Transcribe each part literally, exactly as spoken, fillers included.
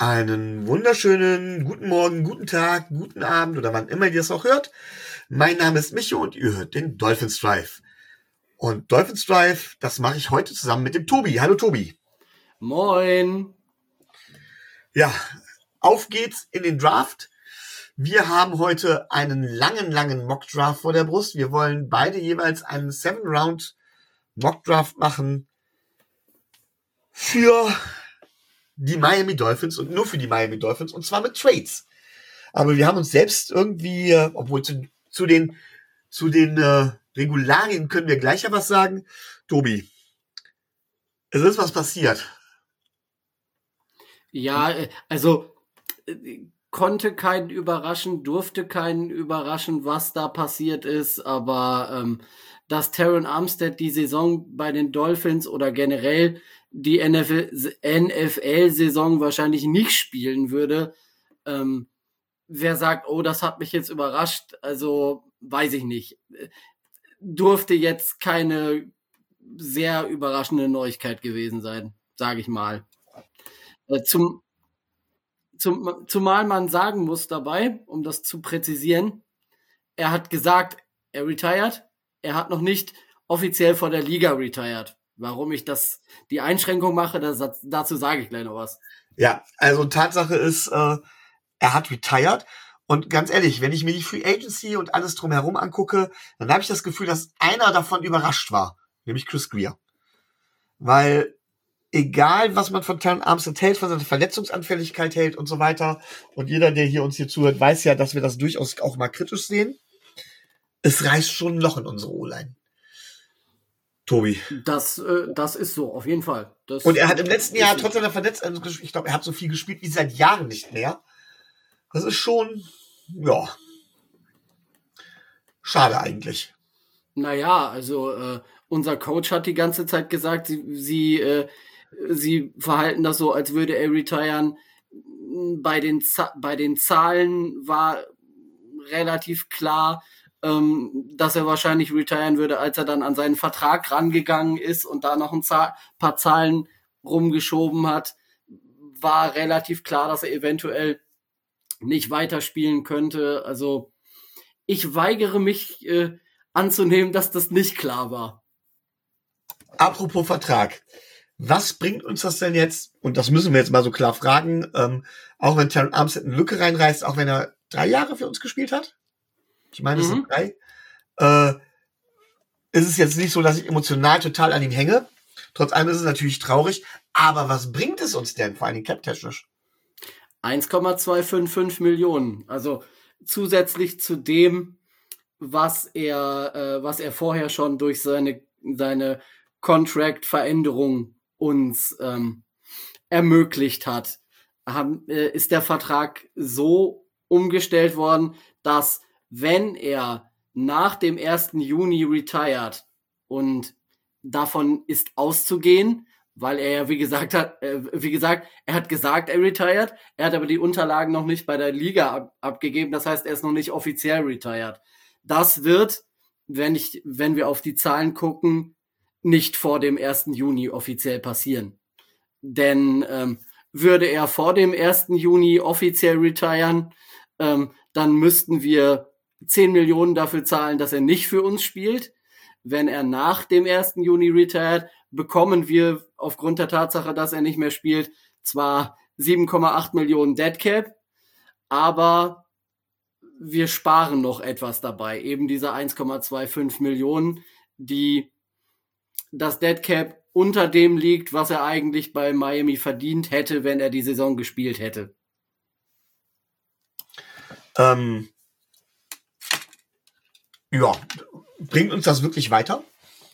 Einen wunderschönen guten Morgen, guten Tag, guten Abend oder wann immer ihr das auch hört. Mein Name ist Micho und ihr hört den Dolphins Drive. Und Dolphins Drive, das mache ich heute zusammen mit dem Tobi. Hallo Tobi. Moin. Ja, auf geht's in den Draft. Wir haben heute einen langen, langen Mock-Draft vor der Brust. Wir wollen beide jeweils einen Seven-Round-Mock-Draft machen für die Miami Dolphins und nur für die Miami Dolphins und zwar mit Trades. Aber wir haben uns selbst irgendwie, obwohl zu, zu den, zu den äh, Regularien können wir gleich ja was sagen. Tobi, es ist was passiert. Ja, also konnte keinen überraschen, durfte keinen überraschen, was da passiert ist, aber ähm, dass Terron Armstead die Saison bei den Dolphins oder generell die N F L-Saison wahrscheinlich nicht spielen würde. Ähm, wer sagt, oh, das hat mich jetzt überrascht, also weiß ich nicht. Durfte jetzt keine sehr überraschende Neuigkeit gewesen sein, sage ich mal. Äh, zum, zum, zumal man sagen muss dabei, um das zu präzisieren, er hat gesagt, er retired, er hat noch nicht offiziell vor der Liga retired. Warum ich das, die Einschränkung mache, das, dazu sage ich gleich noch was. Ja, also Tatsache ist, äh, er hat retired. Und ganz ehrlich, wenn ich mir die Free Agency und alles drumherum angucke, dann habe ich das Gefühl, dass einer davon überrascht war, nämlich Chris Grier. Weil egal, was man von Terron Armstead hält, von seiner Verletzungsanfälligkeit hält und so weiter, und jeder, der hier uns hier zuhört, weiß ja, dass wir das durchaus auch mal kritisch sehen, es reißt schon ein Loch in unsere O-Line. Tobi. Das, äh, das ist so, auf jeden Fall. Das und er hat im letzten Jahr trotz seiner Verletzung, ich glaube, er hat so viel gespielt wie seit Jahren nicht mehr. Das ist schon, ja, schade eigentlich. Naja, also äh, unser Coach hat die ganze Zeit gesagt, sie, sie, äh, sie verhalten das so, als würde er retiren. Bei den, bei den Zahlen war relativ klar, ähm, dass er wahrscheinlich retiren würde, als er dann an seinen Vertrag rangegangen ist und da noch ein Zahl, paar Zahlen rumgeschoben hat, war relativ klar, dass er eventuell nicht weiterspielen könnte. Also ich weigere mich äh, anzunehmen, dass das nicht klar war. Apropos Vertrag. Was bringt uns das denn jetzt? Und das müssen wir jetzt mal so klar fragen. Ähm, auch wenn Terron Armstead eine Lücke reinreißt, auch wenn er drei Jahre für uns gespielt hat. Ich meine, es mhm. sind drei. Äh, ist es jetzt nicht so, dass ich emotional total an ihm hänge. Trotz allem ist es natürlich traurig. Aber was bringt es uns denn, vor allem cap-technisch? eins Komma zweihundertfünfundfünfzig Millionen. Also zusätzlich zu dem, was er, äh, was er vorher schon durch seine, seine Contract-Veränderung uns ähm, ermöglicht hat, haben, äh, ist der Vertrag so umgestellt worden, dass wenn er nach dem ersten Juni retired, und davon ist auszugehen, weil er ja, wie gesagt hat, äh, wie gesagt, er hat gesagt, er retired, er hat aber die Unterlagen noch nicht bei der Liga ab- abgegeben, das heißt, er ist noch nicht offiziell retired. Das wird, wenn ich, wenn wir auf die Zahlen gucken, nicht vor dem ersten Juni offiziell passieren. Denn ähm, würde er vor dem ersten Juni offiziell retiren, ähm, dann müssten wir zehn Millionen dafür zahlen, dass er nicht für uns spielt. Wenn er nach dem ersten Juni retired, bekommen wir aufgrund der Tatsache, dass er nicht mehr spielt, zwar sieben Komma acht Millionen Dead Cap, aber wir sparen noch etwas dabei. Eben diese eins Komma fünfundzwanzig Millionen, die das Dead Cap unter dem liegt, was er eigentlich bei Miami verdient hätte, wenn er die Saison gespielt hätte. Ähm, ja, bringt uns das wirklich weiter?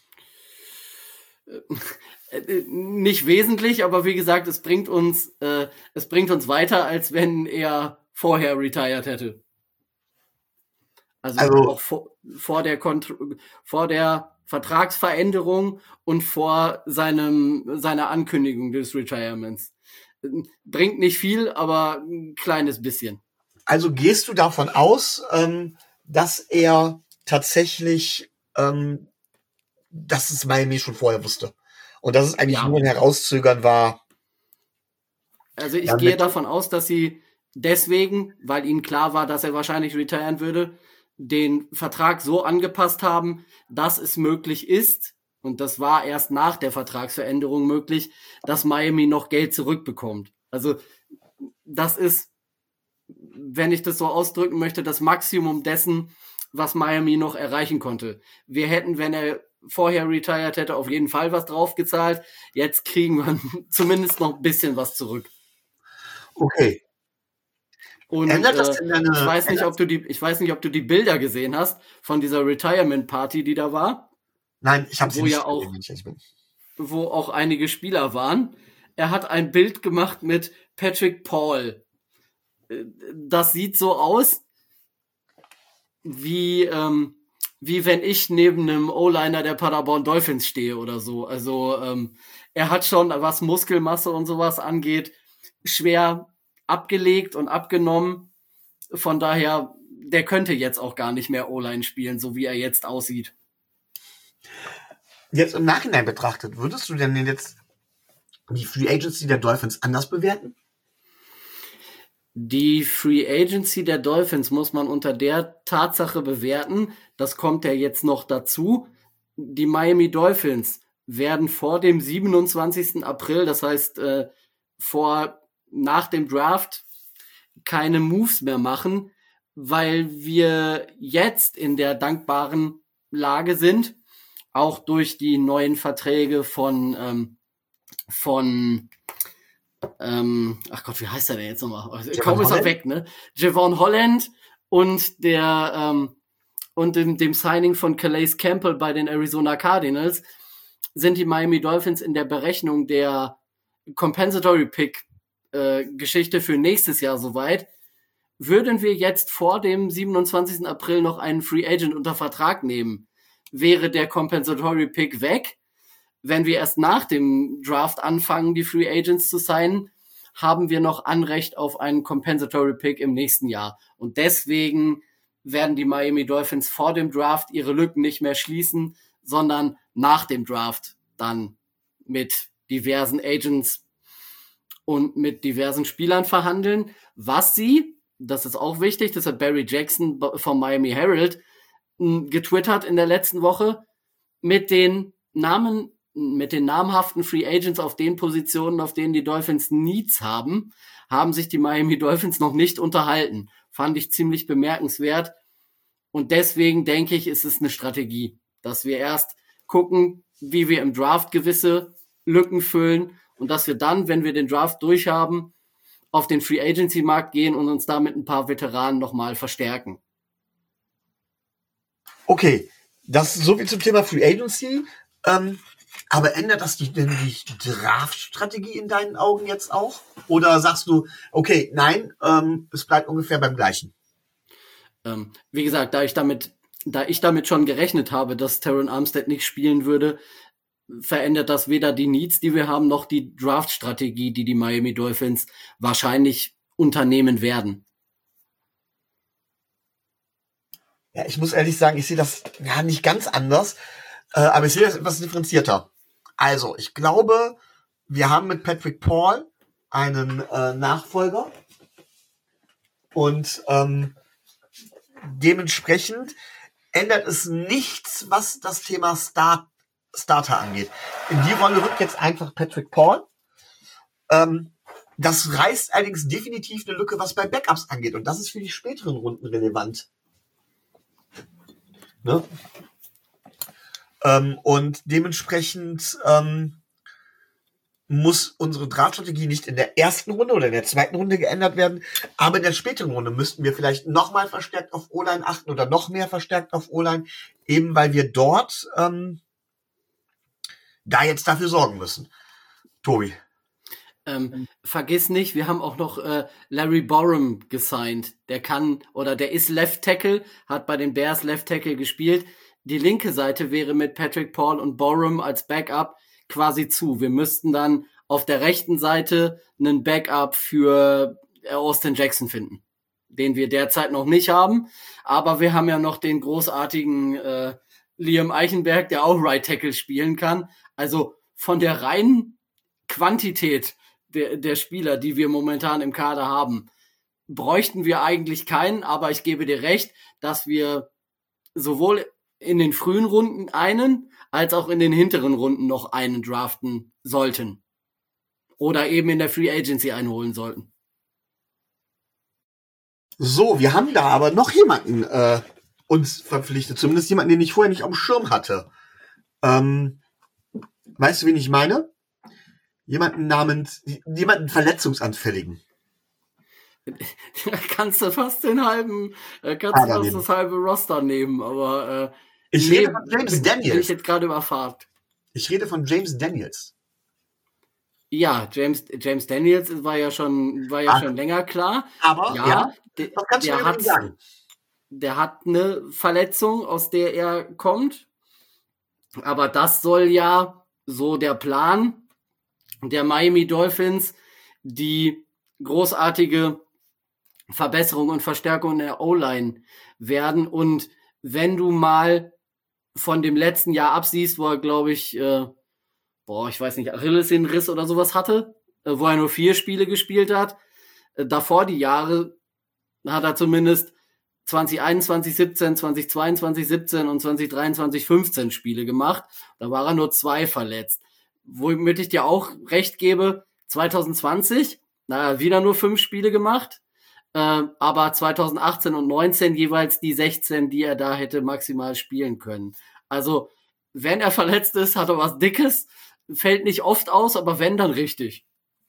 Nicht wesentlich, aber wie gesagt, es bringt uns, äh, es bringt uns weiter, als wenn er vorher retired hätte. Also, also auch vor, vor der Kont- vor der Vertragsveränderung und vor seinem seiner Ankündigung des Retirements. Bringt nicht viel, aber ein kleines bisschen. Also gehst du davon aus, ähm, dass er tatsächlich, ähm, dass es Miami schon vorher wusste und dass es eigentlich ja. nur ein Herauszögern war? Also ich Ja, gehe mit- davon aus, dass sie deswegen, weil ihnen klar war, dass er wahrscheinlich retiren würde, den Vertrag so angepasst haben, dass es möglich ist, und das war erst nach der Vertragsveränderung möglich, dass Miami noch Geld zurückbekommt. Also das ist, wenn ich das so ausdrücken möchte, das Maximum dessen, was Miami noch erreichen konnte. Wir hätten, wenn er vorher retired hätte, auf jeden Fall was draufgezahlt. Jetzt kriegen wir zumindest noch ein bisschen was zurück. Okay. Und Ändert das äh, denn deine- ich weiß nicht, ändert- ob du die, ich weiß nicht, ob du die Bilder gesehen hast von dieser Retirement Party, die da war, Nein, ich habe sie Wo nicht ja auch- gesehen, wenn ich ehrlich bin. wo auch einige Spieler waren. Er hat ein Bild gemacht mit Patrick Paul. Äh, Das sieht so aus, wie ähm, wie wenn ich neben einem O-Liner der Paderborn Dolphins stehe oder so. Also ähm, er hat schon, was Muskelmasse und sowas angeht, schwer abgelegt und abgenommen. Von daher, der könnte jetzt auch gar nicht mehr O-Line spielen, so wie er jetzt aussieht. Jetzt im Nachhinein betrachtet, würdest du denn jetzt die Free Agency der Dolphins anders bewerten? Die Free Agency der Dolphins muss man unter der Tatsache bewerten, das kommt ja jetzt noch dazu, die Miami Dolphins werden vor dem siebenundzwanzigsten April, das heißt äh, vor nach dem Draft, keine Moves mehr machen, weil wir jetzt in der dankbaren Lage sind, auch durch die neuen Verträge von ähm, von ähm, ach Gott, wie heißt der denn jetzt nochmal? Kaum ist er Holland? weg, ne? Javon Holland und der ähm, und dem, dem Signing von Calais Campbell bei den Arizona Cardinals sind die Miami Dolphins in der Berechnung der Compensatory Pick äh, Geschichte für nächstes Jahr soweit. Würden wir jetzt vor dem siebenundzwanzigsten April noch einen Free Agent unter Vertrag nehmen, wäre der Compensatory Pick weg. Wenn wir erst nach dem Draft anfangen, die Free Agents zu signen, haben wir noch Anrecht auf einen Compensatory Pick im nächsten Jahr. Und deswegen werden die Miami Dolphins vor dem Draft ihre Lücken nicht mehr schließen, sondern nach dem Draft dann mit diversen Agents und mit diversen Spielern verhandeln, was sie, das ist auch wichtig, das hat Barry Jackson vom Miami Herald m, getwittert in der letzten Woche, mit den Namen, mit den namhaften Free Agents auf den Positionen, auf denen die Dolphins Needs haben, haben sich die Miami Dolphins noch nicht unterhalten. Fand ich ziemlich bemerkenswert. Und deswegen denke ich, ist es eine Strategie, dass wir erst gucken, wie wir im Draft gewisse Lücken füllen und dass wir dann, wenn wir den Draft durchhaben, auf den Free Agency Markt gehen und uns damit ein paar Veteranen nochmal verstärken. Okay, das ist so viel zum Thema Free Agency. Ähm, aber ändert das die, denn die Draft-Strategie in deinen Augen jetzt auch? Oder sagst du, okay, nein, ähm, es bleibt ungefähr beim Gleichen? Ähm, wie gesagt, da ich damit, da ich damit schon gerechnet habe, dass Terron Armstead nicht spielen würde, verändert das weder die Needs, die wir haben, noch die Draft-Strategie, die die Miami Dolphins wahrscheinlich unternehmen werden. Ja, ich muss ehrlich sagen, ich sehe das ja nicht ganz anders, äh, aber ich sehe das etwas differenzierter. Also, ich glaube, wir haben mit Patrick Paul einen äh, Nachfolger und ähm, dementsprechend ändert es nichts, was das Thema Start, Starter angeht. In die Rolle rückt jetzt einfach Patrick Paul. Ähm, das reißt allerdings definitiv eine Lücke, was bei Backups angeht. Und das ist für die späteren Runden relevant. Ne? Ähm, und dementsprechend ähm, muss unsere Draftstrategie nicht in der ersten Runde oder in der zweiten Runde geändert werden, aber in der späteren Runde müssten wir vielleicht nochmal verstärkt auf O-Line achten oder noch mehr verstärkt auf O-Line, eben weil wir dort ähm, da jetzt dafür sorgen müssen. Tobi. Ähm, vergiss nicht, wir haben auch noch äh, Larry Borum gesigned. Der kann oder der ist Left Tackle, hat bei den Bears Left Tackle gespielt. Die linke Seite wäre mit Patrick Paul und Borum als Backup quasi zu. Wir müssten dann auf der rechten Seite einen Backup für Austin Jackson finden, den wir derzeit noch nicht haben. Aber wir haben ja noch den großartigen äh, Liam Eichenberg, der auch Right Tackle spielen kann. Also von der reinen Quantität der, der Spieler, die wir momentan im Kader haben, bräuchten wir eigentlich keinen, aber ich gebe dir recht, dass wir sowohl in den frühen Runden einen, als auch in den hinteren Runden noch einen draften sollten. Oder eben in der Free Agency einholen sollten. So, wir haben da aber noch jemanden äh, uns verpflichtet. Zumindest jemanden, den ich vorher nicht auf dem Schirm hatte. Ähm, weißt du, wen ich meine? Jemanden namens, jemanden Verletzungsanfälligen. Kannst du fast den halben, äh, kannst du fast das halbe Roster nehmen, aber äh, ich nee, rede von James bin, Daniels. Bin ich jetzt gerade überfragt. Ich rede von James Daniels. Ja, James James Daniels war ja schon war ja Ach, schon länger klar. Aber ja, ja de, was kannst der du hat sagen? Der hat eine Verletzung, aus der er kommt. Aber das soll ja so der Plan der Miami Dolphins, die großartige Verbesserung und Verstärkung in der O-Line werden. Und wenn du mal von dem letzten Jahr absiehst, wo er, glaube ich, äh, boah, ich weiß nicht, Achillessehnenriss oder sowas hatte, äh, wo er nur vier Spiele gespielt hat, äh, davor die Jahre hat er zumindest zwanzig einundzwanzig, siebzehn, zwanzig zweiundzwanzig, siebzehn und zwanzig dreiundzwanzig, fünfzehn Spiele gemacht. Da war er nur zwei verletzt. Womit ich dir auch recht gebe, zwanzig zwanzig, naja, wieder nur fünf Spiele gemacht, äh, aber zwanzig achtzehn und neunzehn jeweils die sechzehn, die er da hätte maximal spielen können. Also, wenn er verletzt ist, hat er was Dickes, fällt nicht oft aus, aber wenn, dann richtig.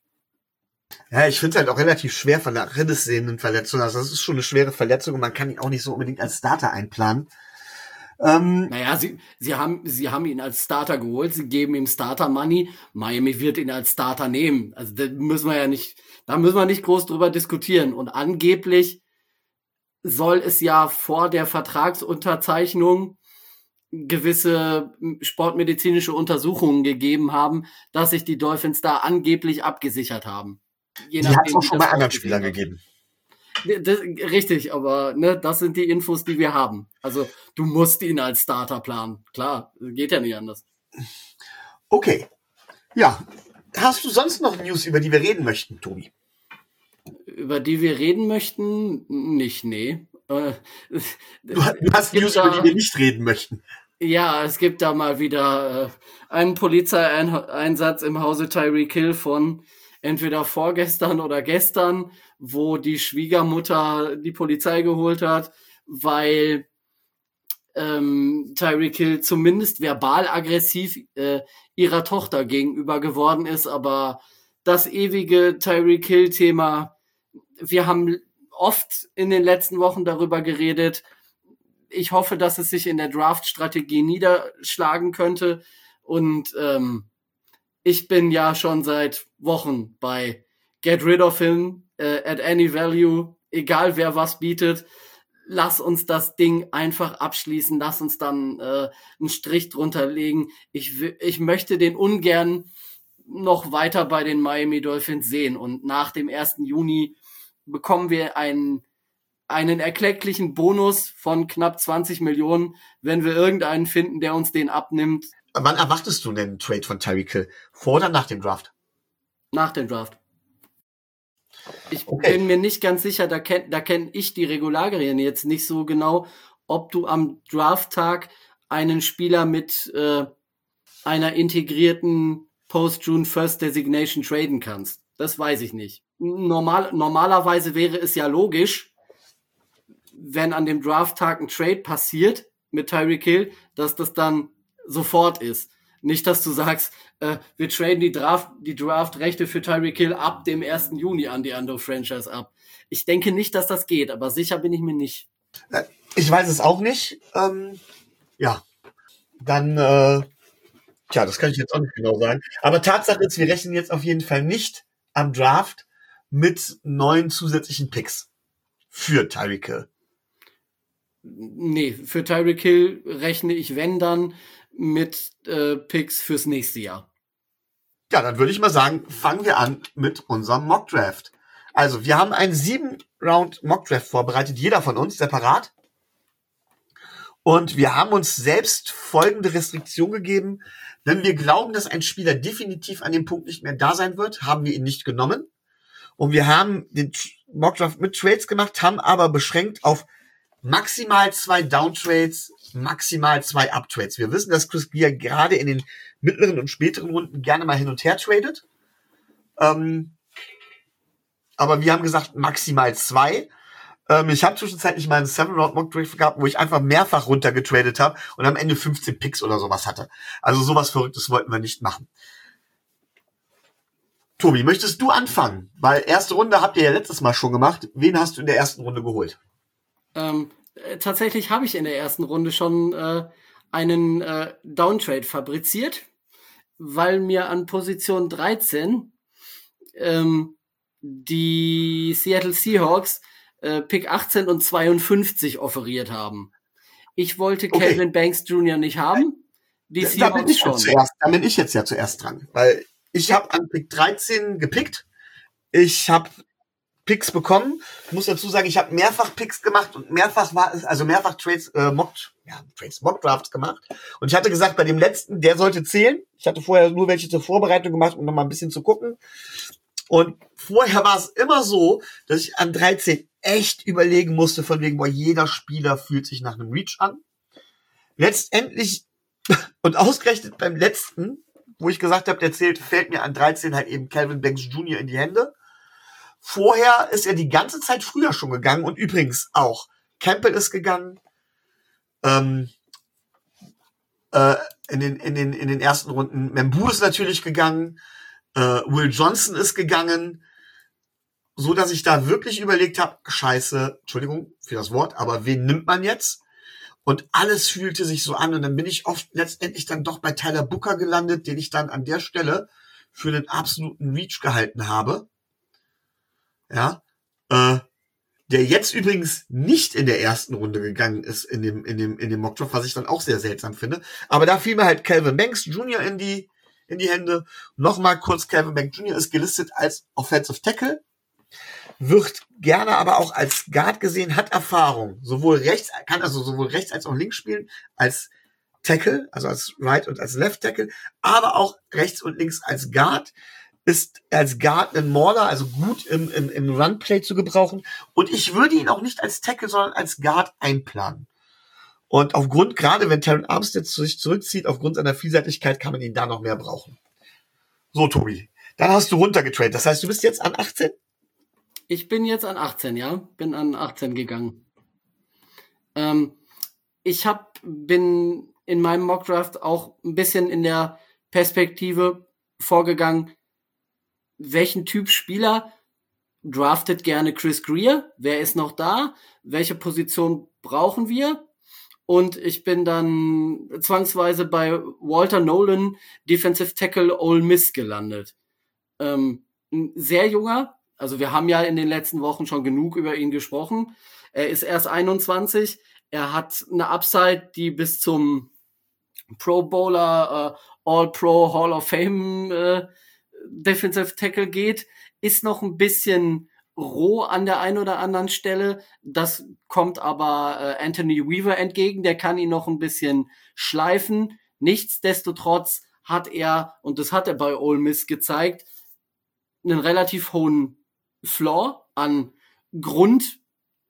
Ja, ich finde es halt auch relativ schwer von der Achillessehnenverletzung. Also das ist schon eine schwere Verletzung und man kann ihn auch nicht so unbedingt als Starter einplanen. Ähm, naja, sie, sie, haben, sie haben ihn als Starter geholt, sie geben ihm Starter-Money. Miami wird ihn als Starter nehmen. Also da müssen wir ja nicht, da müssen wir nicht groß drüber diskutieren. Und angeblich soll es ja vor der Vertragsunterzeichnung gewisse sportmedizinische Untersuchungen gegeben haben, dass sich die Dolphins da angeblich abgesichert haben. Je die hat es auch schon bei anderen Spielern gegeben. Das, richtig, aber ne, das sind die Infos, die wir haben. Also du musst ihn als Starter planen. Klar, geht ja nicht anders. Okay. Ja. Hast du sonst noch News, über die wir reden möchten, Tobi? Über die wir reden möchten? Nicht, nee. Äh, du, du hast News, da, über die wir nicht reden möchten. Ja, es gibt da mal wieder äh, einen Polizeieinsatz im Hause Tyreek Hill von entweder vorgestern oder gestern, wo die Schwiegermutter die Polizei geholt hat, weil ähm, Tyreek Hill zumindest verbal aggressiv äh, ihrer Tochter gegenüber geworden ist. Aber das ewige Tyreek Hill-Thema, wir haben oft in den letzten Wochen darüber geredet. Ich hoffe, dass es sich in der Draft-Strategie niederschlagen könnte. Und ähm, ich bin ja schon seit Wochen bei Get rid of him uh, at any value, egal wer was bietet. Lass uns das Ding einfach abschließen. Lass uns dann äh, einen Strich drunter legen. Ich, ich möchte den ungern noch weiter bei den Miami Dolphins sehen. Und nach dem ersten Juni bekommen wir einen, einen erklecklichen Bonus von knapp zwanzig Millionen, wenn wir irgendeinen finden, der uns den abnimmt. Wann erwartest du denn einen Trade von Tyreek Hill? Vor oder nach dem Draft? Nach dem Draft. Ich okay. bin mir nicht ganz sicher, da kenne da kenn ich die Regularien jetzt nicht so genau, ob du am Drafttag einen Spieler mit äh, einer integrierten Post-June First Designation traden kannst. Das weiß ich nicht. Normal, normalerweise wäre es ja logisch, wenn an dem Drafttag ein Trade passiert mit Tyreek Hill, dass das dann sofort ist. Nicht, dass du sagst, äh, wir traden die Draft, die Draft-Rechte für Tyreek Hill ab dem ersten Juni an die andere Franchise ab. Ich denke nicht, dass das geht, aber sicher bin ich mir nicht. Ich weiß es auch nicht. Ähm, ja, dann, äh, tja, das kann ich jetzt auch nicht genau sagen. Aber Tatsache ist, wir rechnen jetzt auf jeden Fall nicht am Draft mit neun zusätzlichen Picks für Tyreek Hill. Nee, für Tyreek Hill rechne ich, wenn dann, mit äh, Picks fürs nächste Jahr. Ja, dann würde ich mal sagen, fangen wir an mit unserem Mockdraft. Also, wir haben einen sieben-Round-Mockdraft vorbereitet, jeder von uns separat. Und wir haben uns selbst folgende Restriktion gegeben, Wenn wir glauben, dass ein Spieler definitiv an dem Punkt nicht mehr da sein wird, haben wir ihn nicht genommen. Und wir haben den Mockdraft mit Trades gemacht, haben aber beschränkt auf maximal zwei Downtrades, maximal zwei Uptrades. Wir wissen, dass Chris Greer gerade in den mittleren und späteren Runden gerne mal hin und her tradet. Ähm, aber wir haben gesagt, maximal zwei. Ähm, ich habe zwischenzeitlich mal einen Seven-Round-Mock-Draft gehabt, wo ich einfach mehrfach runtergetradet habe und am Ende fünfzehn Picks oder sowas hatte. Also sowas Verrücktes wollten wir nicht machen. Tobi, möchtest du anfangen? Weil erste Runde habt ihr ja letztes Mal schon gemacht. Wen hast du in der ersten Runde geholt? Ähm, äh, tatsächlich habe ich in der ersten Runde schon äh, einen äh, Downtrade fabriziert, weil mir an Position dreizehn ähm, die Seattle Seahawks äh, Pick achtzehn und zweiundfünfzig offeriert haben. Ich wollte Okay. Calvin Banks Junior nicht haben, die Da bin Seahawks ich ja schon. zuerst, da bin ich jetzt ja zuerst dran, weil ich habe an Pick dreizehn gepickt. Ich habe Picks bekommen. Ich muss dazu sagen, ich habe mehrfach Picks gemacht und mehrfach war es, also mehrfach Trades, äh, Mock, ja, Trades, Mock Drafts gemacht. Und ich hatte gesagt, bei dem letzten, der sollte zählen. Ich hatte vorher nur welche zur Vorbereitung gemacht, um noch mal ein bisschen zu gucken. Und vorher war es immer so, dass ich an dreizehn echt überlegen musste, von wegen, boah, jeder Spieler fühlt sich nach einem Reach an. Letztendlich, und ausgerechnet beim letzten, wo ich gesagt habe, der zählt, fällt mir an dreizehn halt eben Calvin Banks Junior in die Hände. Vorher ist er die ganze Zeit früher schon gegangen und übrigens auch Campbell ist gegangen, ähm, äh, in den, in den, in den ersten Runden. Membu ist natürlich gegangen, äh, Will Johnson ist gegangen, so dass ich da wirklich überlegt habe, scheiße, Entschuldigung für das Wort, aber wen nimmt man jetzt? Und alles fühlte sich so an und dann bin ich oft letztendlich dann doch bei Tyler Booker gelandet, den ich dann an der Stelle für den absoluten Reach gehalten habe. Ja, äh, der jetzt übrigens nicht in der ersten Runde gegangen ist in dem in dem in dem Mockdraft, was ich dann auch sehr seltsam finde. Aber da fiel mir halt Calvin Banks Junior in die in die Hände. Nochmal kurz: Calvin Banks Junior ist gelistet als Offensive Tackle, wird gerne aber auch als Guard gesehen, hat Erfahrung, sowohl rechts kann also sowohl rechts als auch links spielen als Tackle, also als Right und als Left Tackle, aber auch rechts und links als Guard. Ist als Guard ein Mauler, also gut im, im, im Runplay zu gebrauchen. Und ich würde ihn auch nicht als Tackle, sondern als Guard einplanen. Und aufgrund, gerade wenn Terron Armstead sich zurückzieht, aufgrund seiner Vielseitigkeit kann man ihn da noch mehr brauchen. So, Tobi, dann hast du runtergetradet. Das heißt, du bist jetzt an achtzehn? Ich bin jetzt an achtzehn, ja. Bin an achtzehn gegangen. Ähm, ich hab, bin in meinem Mockdraft auch ein bisschen in der Perspektive vorgegangen, welchen Typ Spieler draftet gerne Chris Greer? Wer ist noch da? Welche Position brauchen wir? Und ich bin dann zwangsweise bei Walter Nolan, Defensive Tackle Ole Miss, gelandet. Ähm, ein sehr junger, also wir haben ja in den letzten Wochen schon genug über ihn gesprochen. Er ist erst einundzwanzig. Er hat eine Upside, die bis zum Pro Bowler, äh, All-Pro, Hall of Fame äh, Defensive Tackle geht, ist noch ein bisschen roh an der einen oder anderen Stelle. Das kommt aber äh, Anthony Weaver entgegen. Der kann ihn noch ein bisschen schleifen. Nichtsdestotrotz hat er, und das hat er bei Ole Miss gezeigt, einen relativ hohen Floor an Grund,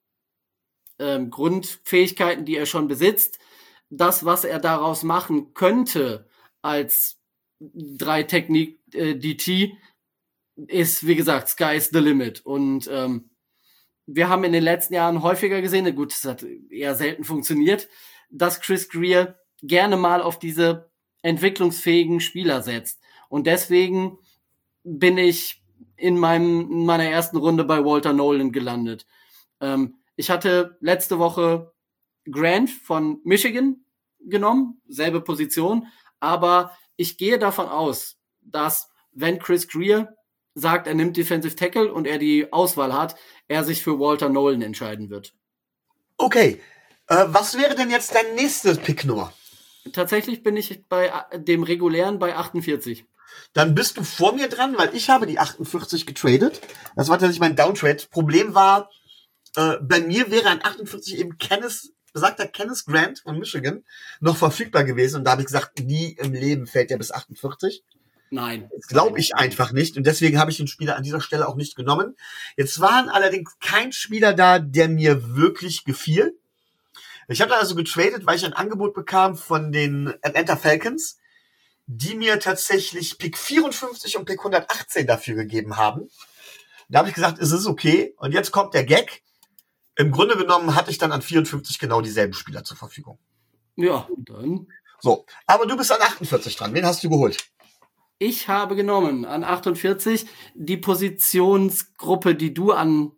ähm, Grundfähigkeiten, die er schon besitzt. Das, was er daraus machen könnte als drei Technik äh, D T, ist, wie gesagt, sky's the limit. Und ähm, wir haben in den letzten Jahren häufiger gesehen, gut, das hat eher selten funktioniert, dass Chris Greer gerne mal auf diese entwicklungsfähigen Spieler setzt. Und deswegen bin ich in meinem in meiner ersten Runde bei Walter Nolan gelandet. Ähm, ich hatte letzte Woche Grant von Michigan genommen, selbe Position, aber ich gehe davon aus, dass wenn Chris Greer sagt, er nimmt Defensive Tackle und er die Auswahl hat, er sich für Walter Nolan entscheiden wird. Okay, äh, was wäre denn jetzt dein nächstes Pick nur? Tatsächlich bin ich bei dem regulären bei achtundvierzig. Dann bist du vor mir dran, weil ich habe die achtundvierzig getradet. Das war tatsächlich mein Downtrade. Problem war, äh, bei mir wäre an achtundvierzig eben Kenneth besagter Kenneth Grant von Michigan noch verfügbar gewesen. Und da habe ich gesagt, nie im Leben fällt der bis achtundvierzig. Nein. Das glaube ich einfach nicht. Und deswegen habe ich den Spieler an dieser Stelle auch nicht genommen. Jetzt waren allerdings kein Spieler da, der mir wirklich gefiel. Ich habe da also getradet, weil ich ein Angebot bekam von den Atlanta Falcons, die mir tatsächlich Pick vierundfünfzig und Pick hundertachtzehn dafür gegeben haben. Da habe ich gesagt, es ist okay. Und jetzt kommt der Gag. Im Grunde genommen hatte ich dann an vierundfünfzig genau dieselben Spieler zur Verfügung. Ja, dann. So, aber du bist an achtundvierzig dran. Wen hast du geholt? Ich habe genommen an achtundvierzig die Positionsgruppe, die du an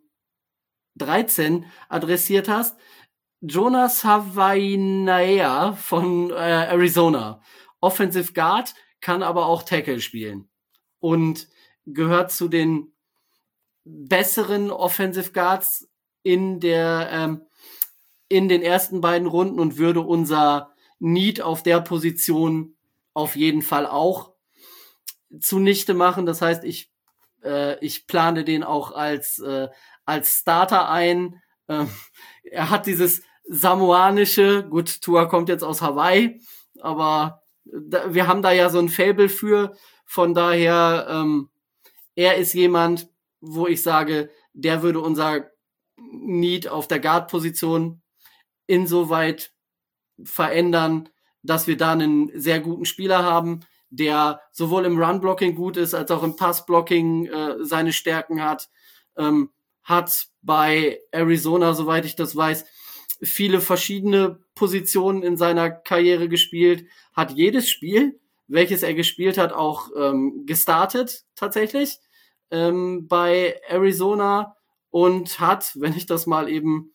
dreizehn adressiert hast. Jonas Havainaea von äh, Arizona. Offensive Guard, kann aber auch Tackle spielen. Und gehört zu den besseren Offensive Guards in der ähm, in den ersten beiden Runden und würde unser Need auf der Position auf jeden Fall auch zunichte machen. Das heißt, ich äh, ich plane den auch als äh, als Starter ein. Ähm, er hat dieses samoanische, gut, Tua kommt jetzt aus Hawaii, aber da, wir haben da ja so ein Faible für. Von daher, ähm, er ist jemand, wo ich sage, der würde unser Need auf der Guard-Position insoweit verändern, dass wir da einen sehr guten Spieler haben, der sowohl im Run-Blocking gut ist, als auch im Pass-Blocking äh, seine Stärken hat, ähm, hat bei Arizona, soweit ich das weiß, viele verschiedene Positionen in seiner Karriere gespielt, hat jedes Spiel, welches er gespielt hat, auch ähm, gestartet tatsächlich ähm, bei Arizona und hat, wenn ich das mal eben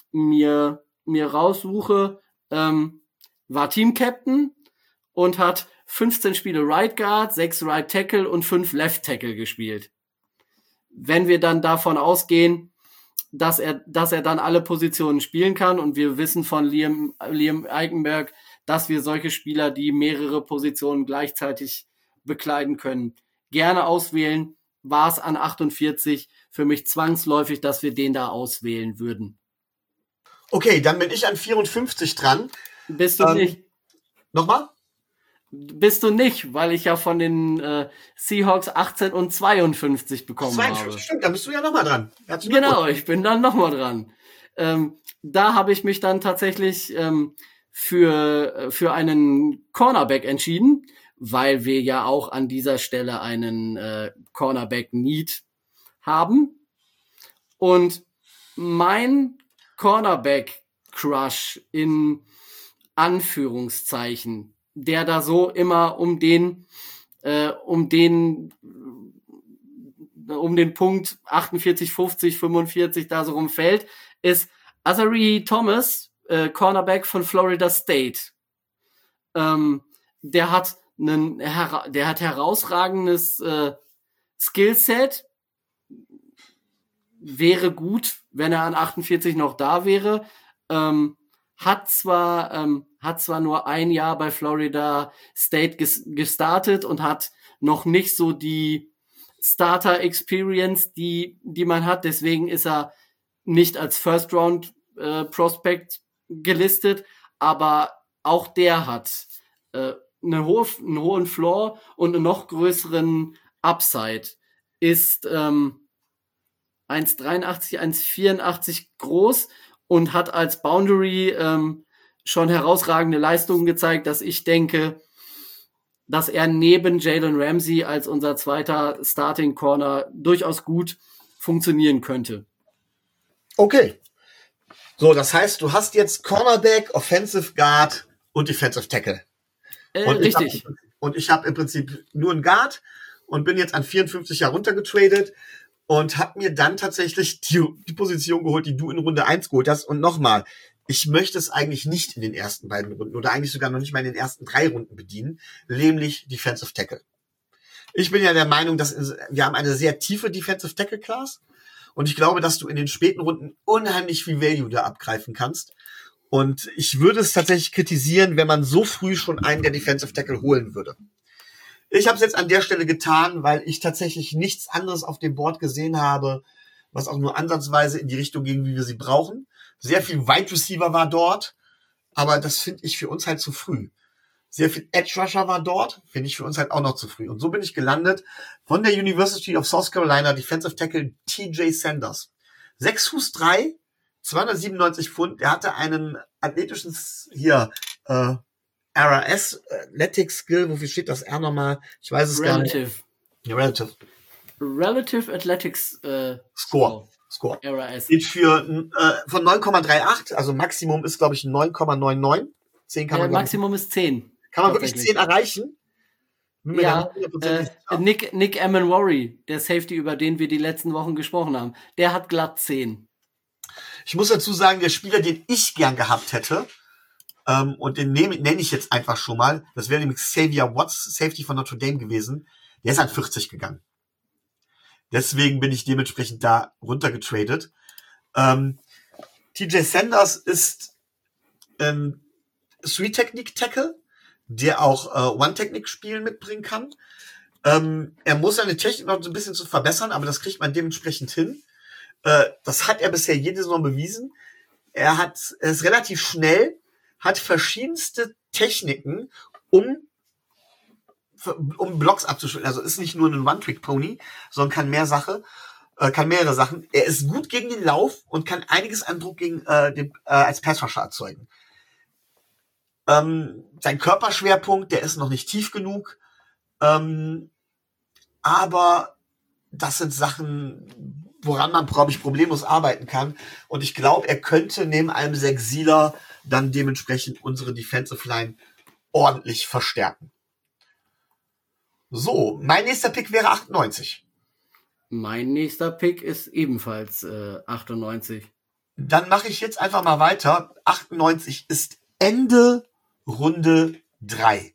mir mir raussuche, ähm, war Team-Captain und hat fünfzehn Spiele Right Guard, sechs Right Tackle und fünf Left Tackle gespielt. Wenn wir dann davon ausgehen, dass er, dass er dann alle Positionen spielen kann und wir wissen von Liam, Liam Eichenberg, dass wir solche Spieler, die mehrere Positionen gleichzeitig bekleiden können, gerne auswählen, war es an achtundvierzig für mich zwangsläufig, dass wir den da auswählen würden. Okay, dann bin ich an vierundfünfzig dran. Bist du ähm, nicht? Nochmal? Bist du nicht, weil ich ja von den äh, Seahawks achtzehn und zweiundfünfzig bekommen zweiundfünfzig, habe. stimmt, da bist du ja nochmal dran. Herzlichen Genau, Glückwunsch. ich bin dann nochmal dran. Ähm, da habe ich mich dann tatsächlich ähm, für, für einen Cornerback entschieden, weil wir ja auch an dieser Stelle einen äh, Cornerback-Need haben. Und mein Cornerback-Crush in Anführungszeichen, der da so immer um den äh, um den um den Punkt achtundvierzig, fünfzig, fünfundvierzig da so rumfällt, ist Azari Thomas, äh, Cornerback von Florida State. Ähm, der hat einen hera- der hat herausragendes äh, Skillset. Wäre gut, wenn er an achtundvierzig noch da wäre. Ähm, hat zwar ähm, hat zwar nur ein Jahr bei Florida State ges- gestartet und hat noch nicht so die Starter-Experience, die die man hat. Deswegen ist er nicht als First-Round-Prospect äh, gelistet. Aber auch der hat äh, eine hohe, einen hohen Floor und einen noch größeren Upside. Ist ähm, eins Komma dreiundachtzig, eins Komma vierundachtzig groß und hat als Boundary ähm, schon herausragende Leistungen gezeigt, dass ich denke, dass er neben Jalen Ramsey als unser zweiter Starting Corner durchaus gut funktionieren könnte. Okay. So, das heißt, du hast jetzt Cornerback, Offensive Guard und Defensive Tackle. Äh, und richtig. Ich hab, und ich habe im Prinzip nur einen Guard und bin jetzt an vierundfünfzig heruntergetradet und habe mir dann tatsächlich die, die Position geholt, die du in Runde eins geholt hast. Und nochmal, ich möchte es eigentlich nicht in den ersten beiden Runden oder eigentlich sogar noch nicht mal in den ersten drei Runden bedienen, nämlich Defensive Tackle. Ich bin ja der Meinung, dass wir haben eine sehr tiefe Defensive Tackle Class und ich glaube, dass du in den späten Runden unheimlich viel Value da abgreifen kannst. Und ich würde es tatsächlich kritisieren, wenn man so früh schon einen der Defensive Tackle holen würde. Ich habe es jetzt an der Stelle getan, weil ich tatsächlich nichts anderes auf dem Board gesehen habe, was auch nur ansatzweise in die Richtung ging, wie wir sie brauchen. Sehr viel Wide Receiver war dort, aber das finde ich für uns halt zu früh. Sehr viel Edge Rusher war dort, finde ich für uns halt auch noch zu früh. Und so bin ich gelandet von der University of South Carolina, Defensive Tackle T J Sanders. Sechs Fuß drei, zweihundertsiebenundneunzig Pfund. Er hatte einen athletischen, hier, äh, R A S, Athletic Skill, wofür steht das R nochmal? Ich weiß es Relative. gar nicht. Ja, Relative. Relative Athletics äh, Score. Score. R A S. Steht für äh, von neun Komma achtunddreißig, also Maximum ist, glaube ich, neun Komma neunundneunzig. zehn kann man äh, Maximum ist zehn. Kann man wirklich zehn erreichen? Ja, äh, Nick, Nick Amenwari, der Safety, über den wir die letzten Wochen gesprochen haben, der hat glatt zehn. Ich muss dazu sagen, der Spieler, den ich gern gehabt hätte, ähm, und den nenne nenn ich jetzt einfach schon mal, das wäre nämlich Xavier Watts, Safety von Notre Dame gewesen, der ist an vierzig gegangen. Deswegen bin ich dementsprechend da runtergetradet. Ähm, T J Sanders ist ein Three-Technique-Tackle, der auch äh, One-Technique-Spielen mitbringen kann. Ähm, er muss seine Technik noch so ein bisschen zu verbessern, aber das kriegt man dementsprechend hin. Äh, das hat er bisher jede Saison bewiesen. Er hat, er ist relativ schnell, hat verschiedenste Techniken, um um Blocks abzuschütteln. Also ist nicht nur ein One-Trick-Pony, sondern kann mehr Sache, äh, kann mehrere Sachen. Er ist gut gegen den Lauf und kann einiges an Druck gegen äh, den, äh, als Passrusher erzeugen. Ähm, sein Körperschwerpunkt, der ist noch nicht tief genug. Ähm, aber das sind Sachen, woran man, glaube ich, problemlos arbeiten kann. Und ich glaube, er könnte neben einem Sechsieler dann dementsprechend unsere Defensive Line ordentlich verstärken. So, mein nächster Pick wäre achtundneunzig. Mein nächster Pick ist ebenfalls äh, achtundneunzig. Dann mache ich jetzt einfach mal weiter. achtundneunzig ist Ende Runde drei.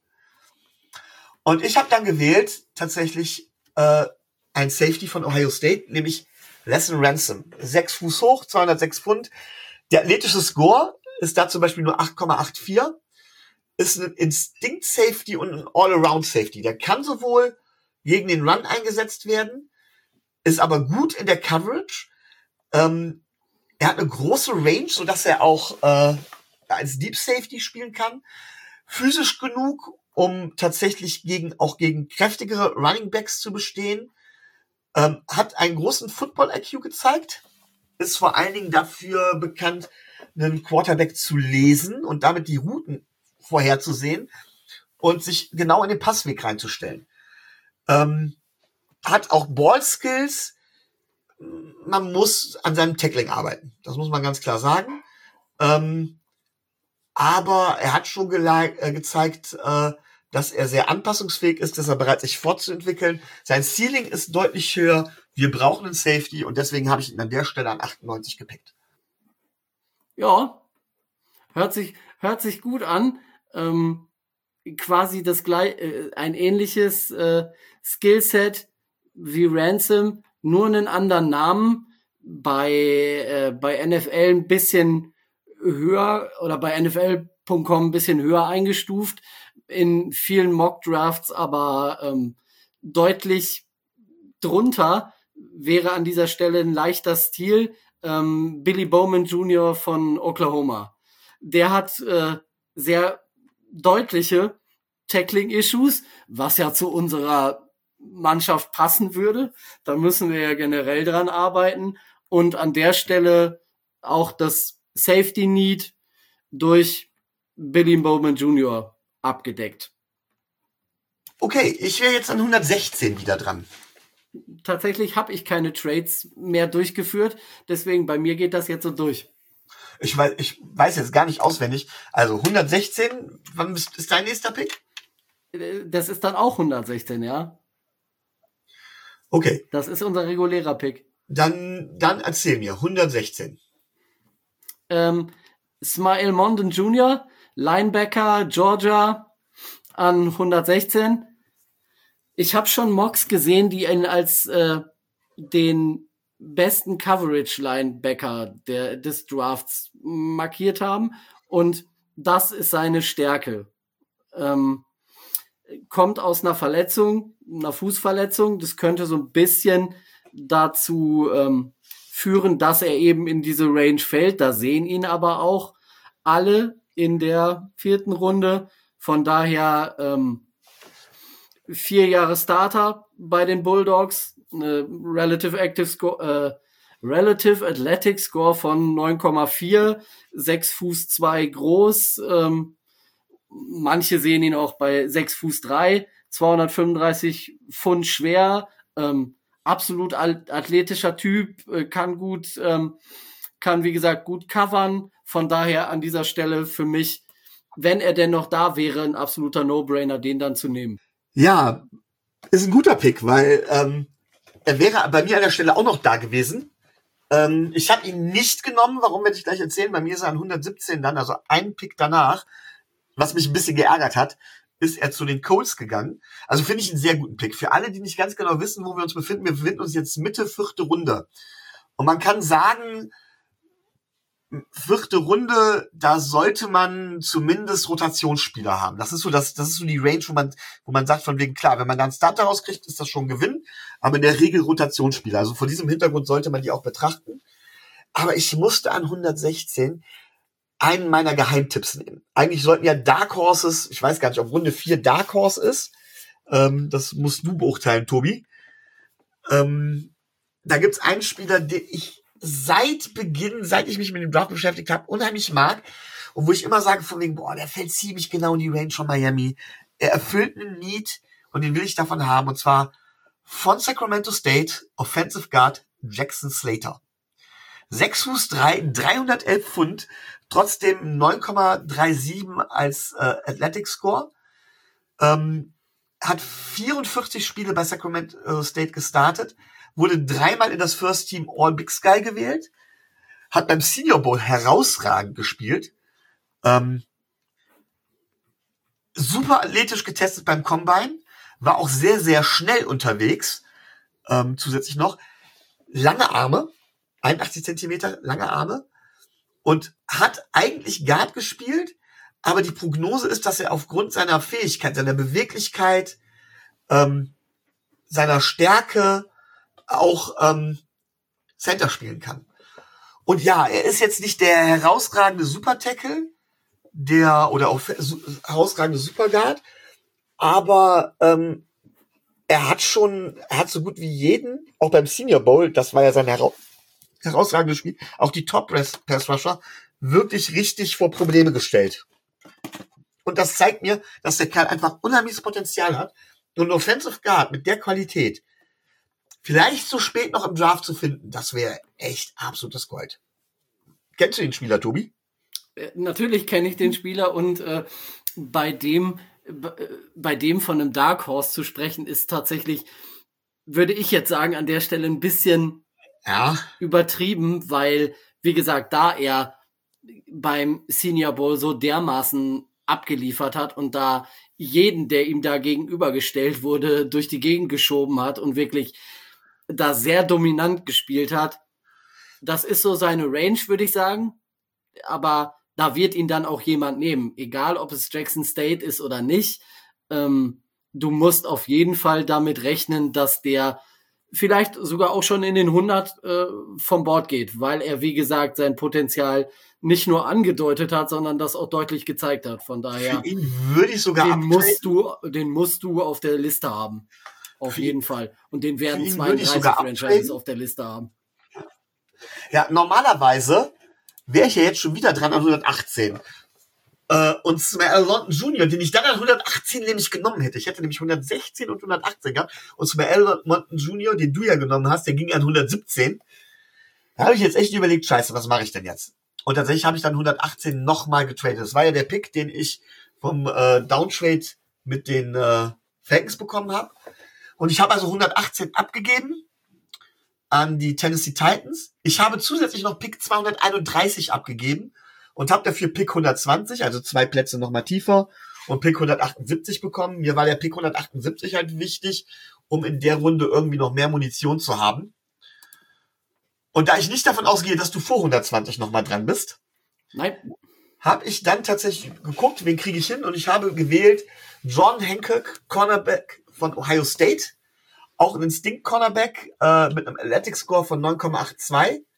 Und ich habe dann gewählt, tatsächlich, äh, ein Safety von Ohio State, nämlich Lesson Ransom. Sechs Fuß hoch, zweihundertsechs Pfund. Der athletische Score ist da zum Beispiel nur acht Komma vierundachtzig. Ist ein Instinct-Safety und ein All-Around-Safety. Der kann sowohl gegen den Run eingesetzt werden, ist aber gut in der Coverage. Ähm, er hat eine große Range, sodass er auch äh, als Deep Safety spielen kann. Physisch genug, um tatsächlich gegen auch gegen kräftigere Running Backs zu bestehen. Ähm, hat einen großen Football-I Q gezeigt. Ist vor allen Dingen dafür bekannt, einen Quarterback zu lesen und damit die Routen vorherzusehen und sich genau in den Passweg reinzustellen. Ähm, hat auch Ball-Skills. Man muss an seinem Tackling arbeiten. Das muss man ganz klar sagen. Ähm, aber er hat schon äh, gezeigt, äh, dass er sehr anpassungsfähig ist, dass er bereit ist, sich fortzuentwickeln. Sein Ceiling ist deutlich höher. Wir brauchen einen Safety und deswegen habe ich ihn an der Stelle an achtundneunzig gepickt. Ja, hört sich, hört sich gut an. Ähm, quasi das gleich, äh, ein ähnliches äh, Skillset wie Ransom, nur einen anderen Namen. Bei, äh, bei N F L ein bisschen höher oder bei N F L Punkt com ein bisschen höher eingestuft. In vielen Mock-Drafts aber ähm, deutlich drunter. Wäre an dieser Stelle ein leichter Stil. Ähm, Billy Bowman Junior von Oklahoma. Der hat äh, sehr deutliche Tackling-Issues, was ja zu unserer Mannschaft passen würde. Da müssen wir ja generell dran arbeiten. Und an der Stelle auch das Safety-Need durch Billy Bowman Junior abgedeckt. Okay, ich wäre jetzt an hundertsechzehn wieder dran. Tatsächlich habe ich keine Trades mehr durchgeführt, deswegen bei mir geht das jetzt so durch. Ich weiß, ich weiß jetzt gar nicht auswendig. Also hundertsechzehn, wann ist, ist dein nächster Pick? Das ist dann auch hundertsechzehn, ja. Okay. Das ist unser regulärer Pick. Dann, dann erzähl mir, hundertsechzehn. Ähm, Smael Mondon Junior, Linebacker, Georgia, an hundertsechzehn. Ich habe schon Mocks gesehen, die ihn als äh, den besten Coverage-Linebacker der, des Drafts markiert haben. Und das ist seine Stärke. Ähm, kommt aus einer Verletzung, einer Fußverletzung. Das könnte so ein bisschen dazu ähm, führen, dass er eben in diese Range fällt. Da sehen ihn aber auch alle in der vierten Runde. Von daher ähm, vier Jahre Starter bei den Bulldogs, eine Relative Active Score, äh, Relative Athletic Score von neun Komma vier, sechs Fuß zwei groß. Ähm, manche sehen ihn auch bei sechs Fuß drei, zweihundertfünfunddreißig Pfund schwer. Ähm, absolut athletischer Typ, äh, kann gut, ähm, kann wie gesagt gut covern. Von daher an dieser Stelle für mich, wenn er denn noch da wäre, ein absoluter No-Brainer, den dann zu nehmen. Ja, ist ein guter Pick, weil ähm, er wäre bei mir an der Stelle auch noch da gewesen. Ähm, ich habe ihn nicht genommen, warum werde ich gleich erzählen. Bei mir ist er an hundertsiebzehn dann, also ein Pick danach. Was mich ein bisschen geärgert hat, ist er zu den Colts gegangen. Also finde ich einen sehr guten Pick. Für alle, die nicht ganz genau wissen, wo wir uns befinden, wir befinden uns jetzt Mitte vierte Runde. Und man kann sagen, vierte Runde, da sollte man zumindest Rotationsspieler haben. Das ist so das, das ist so die Range, wo man, wo man sagt von wegen, klar, wenn man da einen Starter rauskriegt, ist das schon ein Gewinn, aber in der Regel Rotationsspieler. Also vor diesem Hintergrund sollte man die auch betrachten. Aber ich musste an hundertsechzehn einen meiner Geheimtipps nehmen. Eigentlich sollten ja Dark Horses, ich weiß gar nicht, ob Runde vier Dark Horse ist. Ähm, das musst du beurteilen, Tobi. Ähm, da gibt's einen Spieler, den ich seit Beginn, seit ich mich mit dem Draft beschäftigt habe, unheimlich mag und wo ich immer sage von wegen, boah, der fällt ziemlich genau in die Range von Miami. Er erfüllt einen Need und den will ich davon haben, und zwar von Sacramento State, Offensive Guard Jackson Slater. sechs Fuß drei, dreihundertelf Pfund, trotzdem neun Komma siebenunddreißig als äh, Athletic Score, ähm, hat vierundvierzig Spiele bei Sacramento State gestartet, wurde dreimal in das First Team All Big Sky gewählt, hat beim Senior Bowl herausragend gespielt, ähm, super athletisch getestet beim Combine, war auch sehr, sehr schnell unterwegs, ähm, zusätzlich noch, lange Arme, einundachtzig Zentimeter lange Arme, und hat eigentlich Guard gespielt, aber die Prognose ist, dass er aufgrund seiner Fähigkeit, seiner Beweglichkeit, ähm, seiner Stärke auch ähm, Center spielen kann. Und ja, er ist jetzt nicht der herausragende Super-Tackle, der oder auch su- herausragende Superguard, aber ähm, er hat schon, er hat so gut wie jeden, auch beim Senior Bowl, das war ja sein hera- herausragendes Spiel, auch die Top-Pass-Rusher wirklich richtig vor Probleme gestellt. Und das zeigt mir, dass der Kerl einfach unheimliches Potenzial hat und ein Offensive Guard mit der Qualität vielleicht so spät noch im Draft zu finden, das wäre echt absolutes Gold. Kennst du den Spieler, Tobi? Äh, Natürlich kenne ich den Spieler und äh, bei dem b- äh, bei dem von einem Dark Horse zu sprechen, ist tatsächlich, würde ich jetzt sagen, an der Stelle ein bisschen Ja. übertrieben, weil, wie gesagt, da er beim Senior Bowl so dermaßen abgeliefert hat und da jeden, der ihm da gegenübergestellt wurde, durch die Gegend geschoben hat und wirklich da sehr dominant gespielt hat. Das ist so seine Range, würde ich sagen. Aber da wird ihn dann auch jemand nehmen. Egal, ob es Jackson State ist oder nicht. Ähm, du musst auf jeden Fall damit rechnen, dass der vielleicht sogar auch schon in den hundert äh, vom Bord geht, weil er, wie gesagt, sein Potenzial nicht nur angedeutet hat, sondern das auch deutlich gezeigt hat. Von daher, Für ihn würde ich sogar den abtraden. musst du, den musst du auf der Liste haben. Auf Für jeden ihn- Fall. Und den werden ihn würde ich zweiunddreißig sogar Franchises abtraden. auf der Liste haben. Ja, normalerweise wäre ich ja jetzt schon wieder dran an hundertachtzehn. Äh, und Smael London Junior, den ich dann an hundertachtzehn nämlich genommen hätte. Ich hätte nämlich hundertsechzehn und hundertachtzehn gehabt. Und Smael London Junior, den du ja genommen hast, der ging an hundertsiebzehn. Da habe ich jetzt echt überlegt, scheiße, was mache ich denn jetzt? Und tatsächlich habe ich dann hundertachtzehn nochmal getradet. Das war ja der Pick, den ich vom äh, Downtrade mit den äh, Falcons bekommen habe. Und ich habe also hundertachtzehn abgegeben an die Tennessee Titans. Ich habe zusätzlich noch Pick zweihunderteinunddreißig abgegeben und habe dafür Pick hundertzwanzig, also zwei Plätze nochmal tiefer, und Pick hundertachtundsiebzig bekommen. Mir war der Pick hundertachtundsiebzig halt wichtig, um in der Runde irgendwie noch mehr Munition zu haben. Und da ich nicht davon ausgehe, dass du vor hundertzwanzig nochmal dran bist, Nein, habe ich dann tatsächlich geguckt, wen kriege ich hin, und ich habe gewählt John Hancock, Cornerback von Ohio State, auch ein Instinct-Cornerback äh, mit einem Athletic Score von neun Komma zweiundachtzig.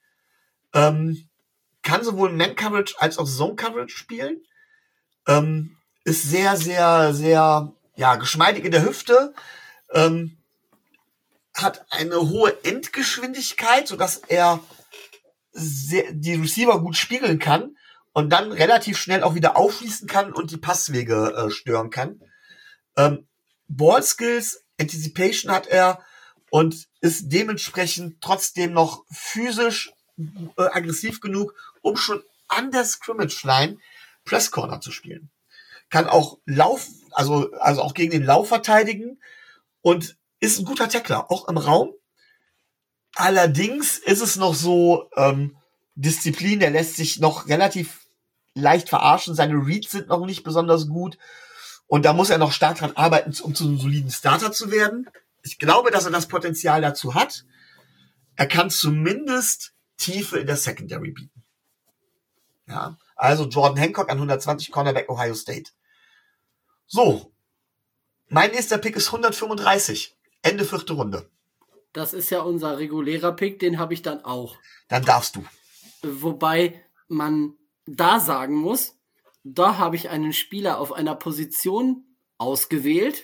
Ähm, kann sowohl Man-Coverage als auch Zone-Coverage spielen. Ähm, ist sehr, sehr, sehr, ja, geschmeidig in der Hüfte. Ähm, hat eine hohe Endgeschwindigkeit, sodass er sehr, die Receiver gut spiegeln kann und dann relativ schnell auch wieder aufschließen kann und die Passwege äh, stören kann. Ähm, Ballskills, Anticipation hat er und ist dementsprechend trotzdem noch physisch äh, aggressiv genug, um schon an der Scrimmage-Line Press Corner zu spielen. Kann auch Lauf, also, also auch gegen den Lauf verteidigen und ist ein guter Tackler, auch im Raum. Allerdings ist es noch so, ähm, Disziplin, der lässt sich noch relativ leicht verarschen. Seine Reads sind noch nicht besonders gut. Und da muss er noch stark dran arbeiten, um zu einem soliden Starter zu werden. Ich glaube, dass er das Potenzial dazu hat. Er kann zumindest Tiefe in der Secondary bieten. Ja, also Jordan Hancock an hundertzwanzig, Cornerback Ohio State. So, mein nächster Pick ist hundertfünfunddreißig, Ende vierte Runde. Das ist ja unser regulärer Pick, den habe ich dann auch. Dann darfst du. Wobei man da sagen muss, da habe ich einen Spieler auf einer Position ausgewählt,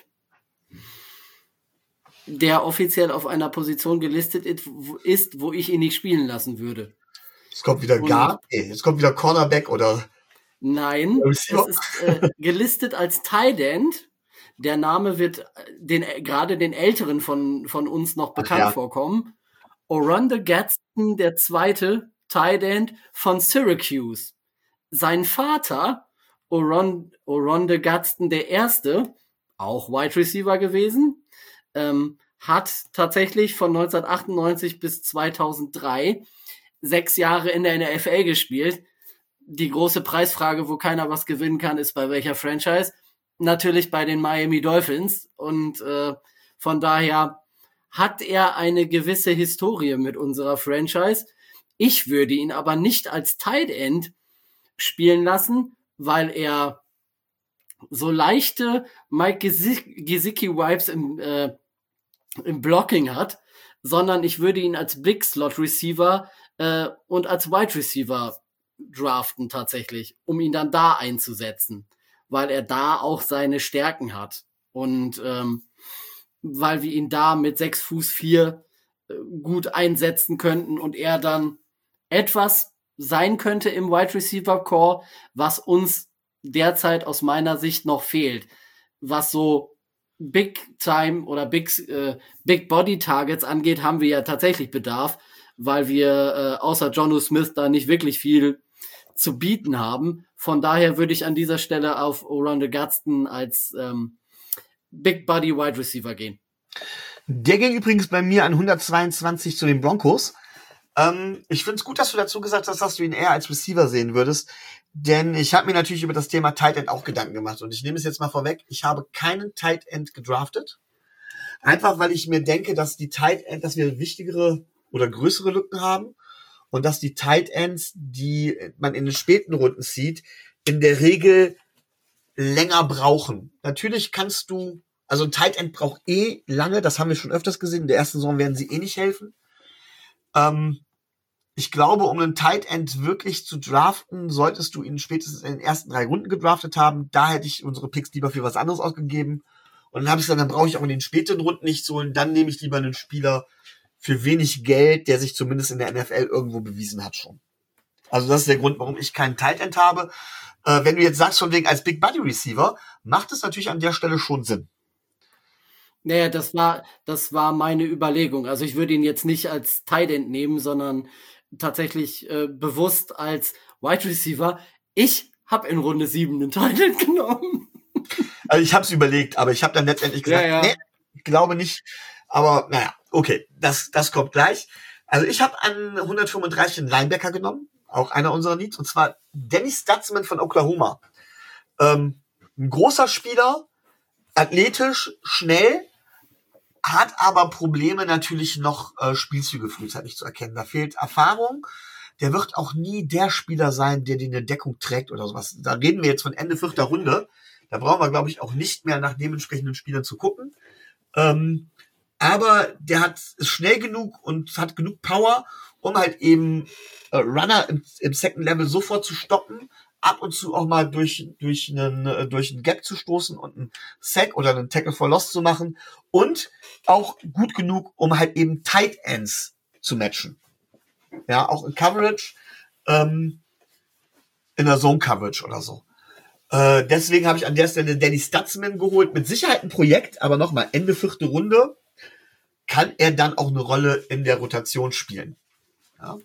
der offiziell auf einer Position gelistet ist, wo ich ihn nicht spielen lassen würde. Jetzt kommt wieder Guard, nee, jetzt kommt wieder Cornerback oder... Nein, es ist äh, gelistet als Tight End. Der Name wird den, gerade den Älteren von, von uns noch bekannt Ach, ja. vorkommen. Oronde Gadsden, der zweite Tight End von Syracuse. Sein Vater, Oron, Oronde Gadsden, der erste, auch Wide Receiver gewesen, ähm, hat tatsächlich von neunzehnhundertachtundneunzig bis zweitausenddrei sechs Jahre in der N F L gespielt. Die große Preisfrage, wo keiner was gewinnen kann, ist bei welcher Franchise? Natürlich bei den Miami Dolphins. Und äh, von daher hat er eine gewisse Historie mit unserer Franchise. Ich würde ihn aber nicht als Tight End spielen lassen, weil er so leichte Mike Gesicki-Vibes im, äh, im Blocking hat, sondern ich würde ihn als Big Slot Receiver äh, und als Wide Receiver draften tatsächlich, um ihn dann da einzusetzen, weil er da auch seine Stärken hat und ähm, weil wir ihn da mit sechs Fuß vier äh, gut einsetzen könnten und er dann etwas sein könnte im Wide Receiver Core, was uns derzeit aus meiner Sicht noch fehlt, was so Big Time oder Big äh, Big Body Targets angeht, haben wir ja tatsächlich Bedarf, weil wir äh, außer Jonnu Smith da nicht wirklich viel zu bieten haben. Von daher würde ich an dieser Stelle auf Oronde Gadsden als ähm, Big Body Wide Receiver gehen. Der ging übrigens bei mir an hundertzweiundzwanzig zu den Broncos. Ähm, ich finde es gut, dass du dazu gesagt hast, dass du ihn eher als Receiver sehen würdest, denn ich habe mir natürlich über das Thema Tight End auch Gedanken gemacht und ich nehme es jetzt mal vorweg, ich habe keinen Tight End gedraftet, einfach weil ich mir denke, dass die Tight End, dass wir wichtigere oder größere Lücken haben und dass die Tight Ends, die man in den späten Runden sieht, in der Regel länger brauchen. Natürlich kannst du, also ein Tight End braucht eh lange, das haben wir schon öfters gesehen, in der ersten Saison werden sie eh nicht helfen. Ähm, ich glaube, um einen Tight End wirklich zu draften, solltest du ihn spätestens in den ersten drei Runden gedraftet haben. Da hätte ich unsere Picks lieber für was anderes ausgegeben. Und dann habe ich gesagt, dann brauche ich auch in den späteren Runden nicht so. Und dann nehme ich lieber einen Spieler für wenig Geld, der sich zumindest in der N F L irgendwo bewiesen hat schon. Also das ist der Grund, warum ich keinen Tight End habe. Äh, wenn du jetzt sagst, von wegen als Big Body Receiver, macht es natürlich an der Stelle schon Sinn. Naja, das war, das war meine Überlegung. Also ich würde ihn jetzt nicht als Tight End nehmen, sondern tatsächlich äh, bewusst als Wide Receiver. Ich habe in Runde sieben einen Tight End genommen. Also ich habe es überlegt, aber ich habe dann letztendlich gesagt, ja, ja. nee, ich glaube nicht. Aber naja, okay, das, das kommt gleich. Also ich habe an hundertfünfunddreißig einen Linebacker genommen, auch einer unserer Needs, und zwar Dennis Stutzman von Oklahoma. Ähm, ein großer Spieler, athletisch, schnell, hat aber Probleme natürlich noch äh, Spielzüge frühzeitig zu erkennen. Da fehlt Erfahrung. Der wird auch nie der Spieler sein, der die eine Deckung trägt oder sowas. Da reden wir jetzt von Ende vierter Runde. Da brauchen wir, glaube ich, auch nicht mehr nach dementsprechenden Spielern zu gucken. Ähm, aber der hat ist schnell genug und hat genug Power, um halt eben äh, Runner im, im Second Level sofort zu stoppen, ab und zu auch mal durch durch einen äh, durch einen Gap zu stoßen und einen Sack oder einen Tackle for Loss zu machen und auch gut genug, um halt eben Tight Ends zu matchen. Ja, auch in Coverage, ähm, in der Zone Coverage oder so. Äh, deswegen habe ich an der Stelle Danny Stutzman geholt. Mit Sicherheit ein Projekt, aber nochmal, Ende vierte Runde kann er dann auch eine Rolle in der Rotation spielen. Ja.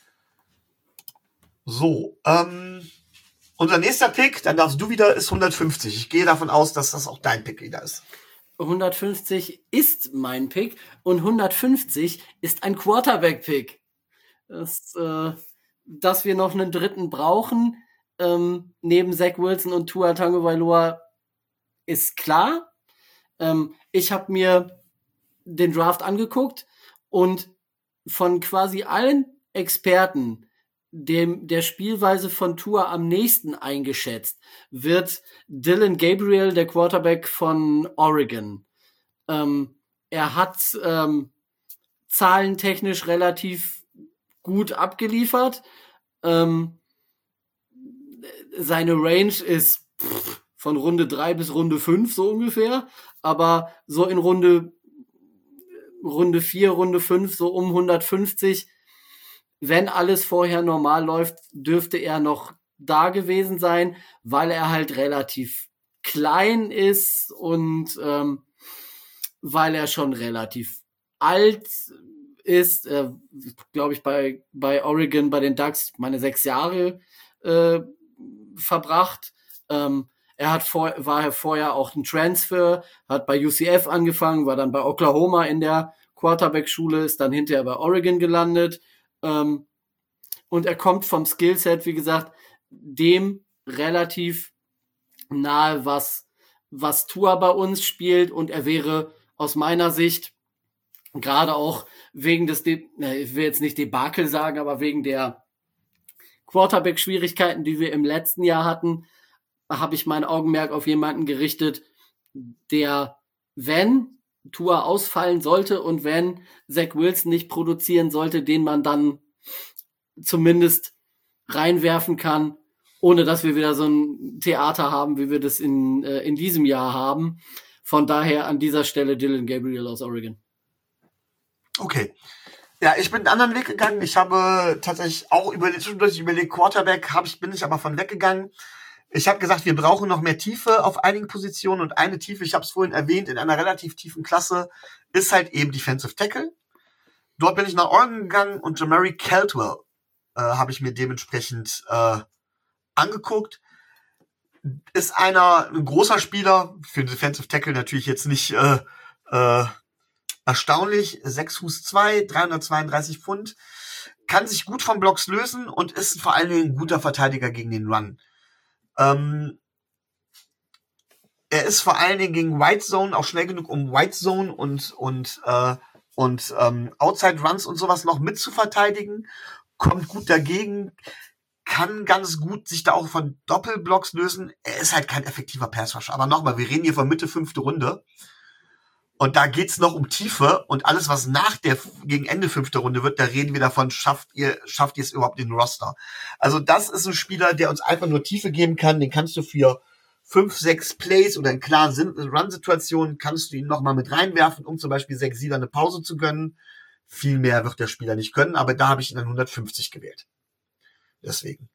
So, ähm, unser nächster Pick, dann darfst du wieder, ist hundertfünfzig. Ich gehe davon aus, dass das auch dein Pick wieder ist. hundertfünfzig ist mein Pick und hundertfünfzig ist ein Quarterback-Pick. Das, äh, dass wir noch einen dritten brauchen, ähm, neben Zach Wilson und Tua Tagovailoa, ist klar. Ähm, ich habe mir den Draft angeguckt und von quasi allen Experten dem der Spielweise von Tua am nächsten eingeschätzt wird Dylan Gabriel, der Quarterback von Oregon. Ähm, er hat ähm, zahlentechnisch relativ gut abgeliefert. Ähm, seine Range ist pff, von Runde drei bis Runde fünf so ungefähr, aber so in Runde Runde vier, Runde fünf, so um hundertfünfzig, wenn alles vorher normal läuft, dürfte er noch da gewesen sein, weil er halt relativ klein ist und ähm, weil er schon relativ alt ist, äh, glaube ich, bei, bei Oregon, bei den Ducks, meine sechs Jahre äh, verbracht. Ähm, er hat vor, war vorher auch ein Transfer, hat bei U C F angefangen, war dann bei Oklahoma in der Quarterback-Schule, ist dann hinterher bei Oregon gelandet. Ähm, und er kommt vom Skillset, wie gesagt, dem relativ nahe, was, was Tua bei uns spielt. Und er wäre aus meiner Sicht, gerade auch wegen des, De- ich will jetzt nicht Debakel sagen, aber wegen der Quarterback-Schwierigkeiten, die wir im letzten Jahr hatten, habe ich mein Augenmerk auf jemanden gerichtet, der, wenn Tua ausfallen sollte und wenn Zach Wilson nicht produzieren sollte, den man dann zumindest reinwerfen kann, ohne dass wir wieder so ein Theater haben, wie wir das in, äh, in diesem Jahr haben. Von daher an dieser Stelle Dylan Gabriel aus Oregon. Okay. Ja, ich bin einen anderen Weg gegangen. Ich habe tatsächlich auch überlegt, zwischendurch überlegt, Quarterback habe ich, bin ich aber von weggegangen. Ich habe gesagt, wir brauchen noch mehr Tiefe auf einigen Positionen und eine Tiefe, ich habe es vorhin erwähnt, in einer relativ tiefen Klasse ist halt eben Defensive Tackle. Dort bin ich nach Oregon gegangen und Jamari Caldwell äh, habe ich mir dementsprechend äh, angeguckt. Ist einer, ein großer Spieler, für den Defensive Tackle natürlich jetzt nicht äh, äh, erstaunlich, sechs Fuß zwei, dreihundertzweiunddreißig Pfund, kann sich gut von Blocks lösen und ist vor allen Dingen ein guter Verteidiger gegen den Run. Ähm, er ist vor allen Dingen gegen White Zone auch schnell genug, um White Zone und und äh, und ähm, Outside Runs und sowas noch mit zu verteidigen, kommt gut dagegen, kann ganz gut sich da auch von Doppelblocks lösen. Er ist halt kein effektiver Passrusher. Aber nochmal, wir reden hier von Mitte fünfte Runde. Und da geht's noch um Tiefe und alles, was nach der, gegen Ende fünfte Runde wird, da reden wir davon, schafft ihr, schafft ihr es überhaupt in den Roster. Also das ist ein Spieler, der uns einfach nur Tiefe geben kann, den kannst du für fünf, sechs Plays oder in klaren Run-Situationen kannst du ihn nochmal mit reinwerfen, um zum Beispiel sechs Sieger eine Pause zu gönnen. Viel mehr wird der Spieler nicht können, aber da habe ich ihn dann hundertfünfzig gewählt. Deswegen.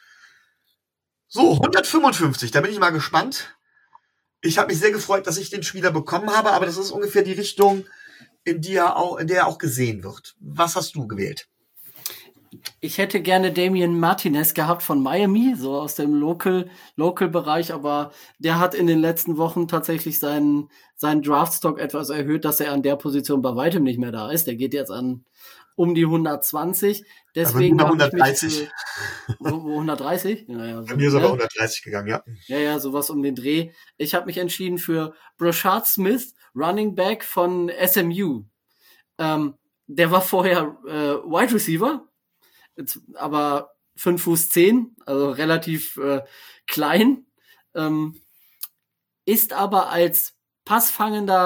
So, hundertfünfundfünfzig, da bin ich mal gespannt. Ich habe mich sehr gefreut, dass ich den Spieler bekommen habe, aber das ist ungefähr die Richtung, in die er auch, in der er auch gesehen wird. Was hast du gewählt? Ich hätte gerne Damian Martinez gehabt von Miami, so aus dem Local, Local-Bereich, aber der hat in den letzten Wochen tatsächlich seinen, seinen Draftstock etwas erhöht, dass er an der Position bei weitem nicht mehr da ist. Der geht jetzt an um die hundertzwanzig. Deswegen aber hundertdreißig. Für, so, hundertdreißig? Naja, so, Bei mir ist aber hundertdreißig gegangen, ja. Ja, ja, sowas um den Dreh. Ich habe mich entschieden für Brashard Smith, Running Back von S M U. Ähm, der war vorher äh, Wide Receiver, jetzt, aber fünf Fuß zehn, also relativ äh, klein, ähm, ist aber als passfangender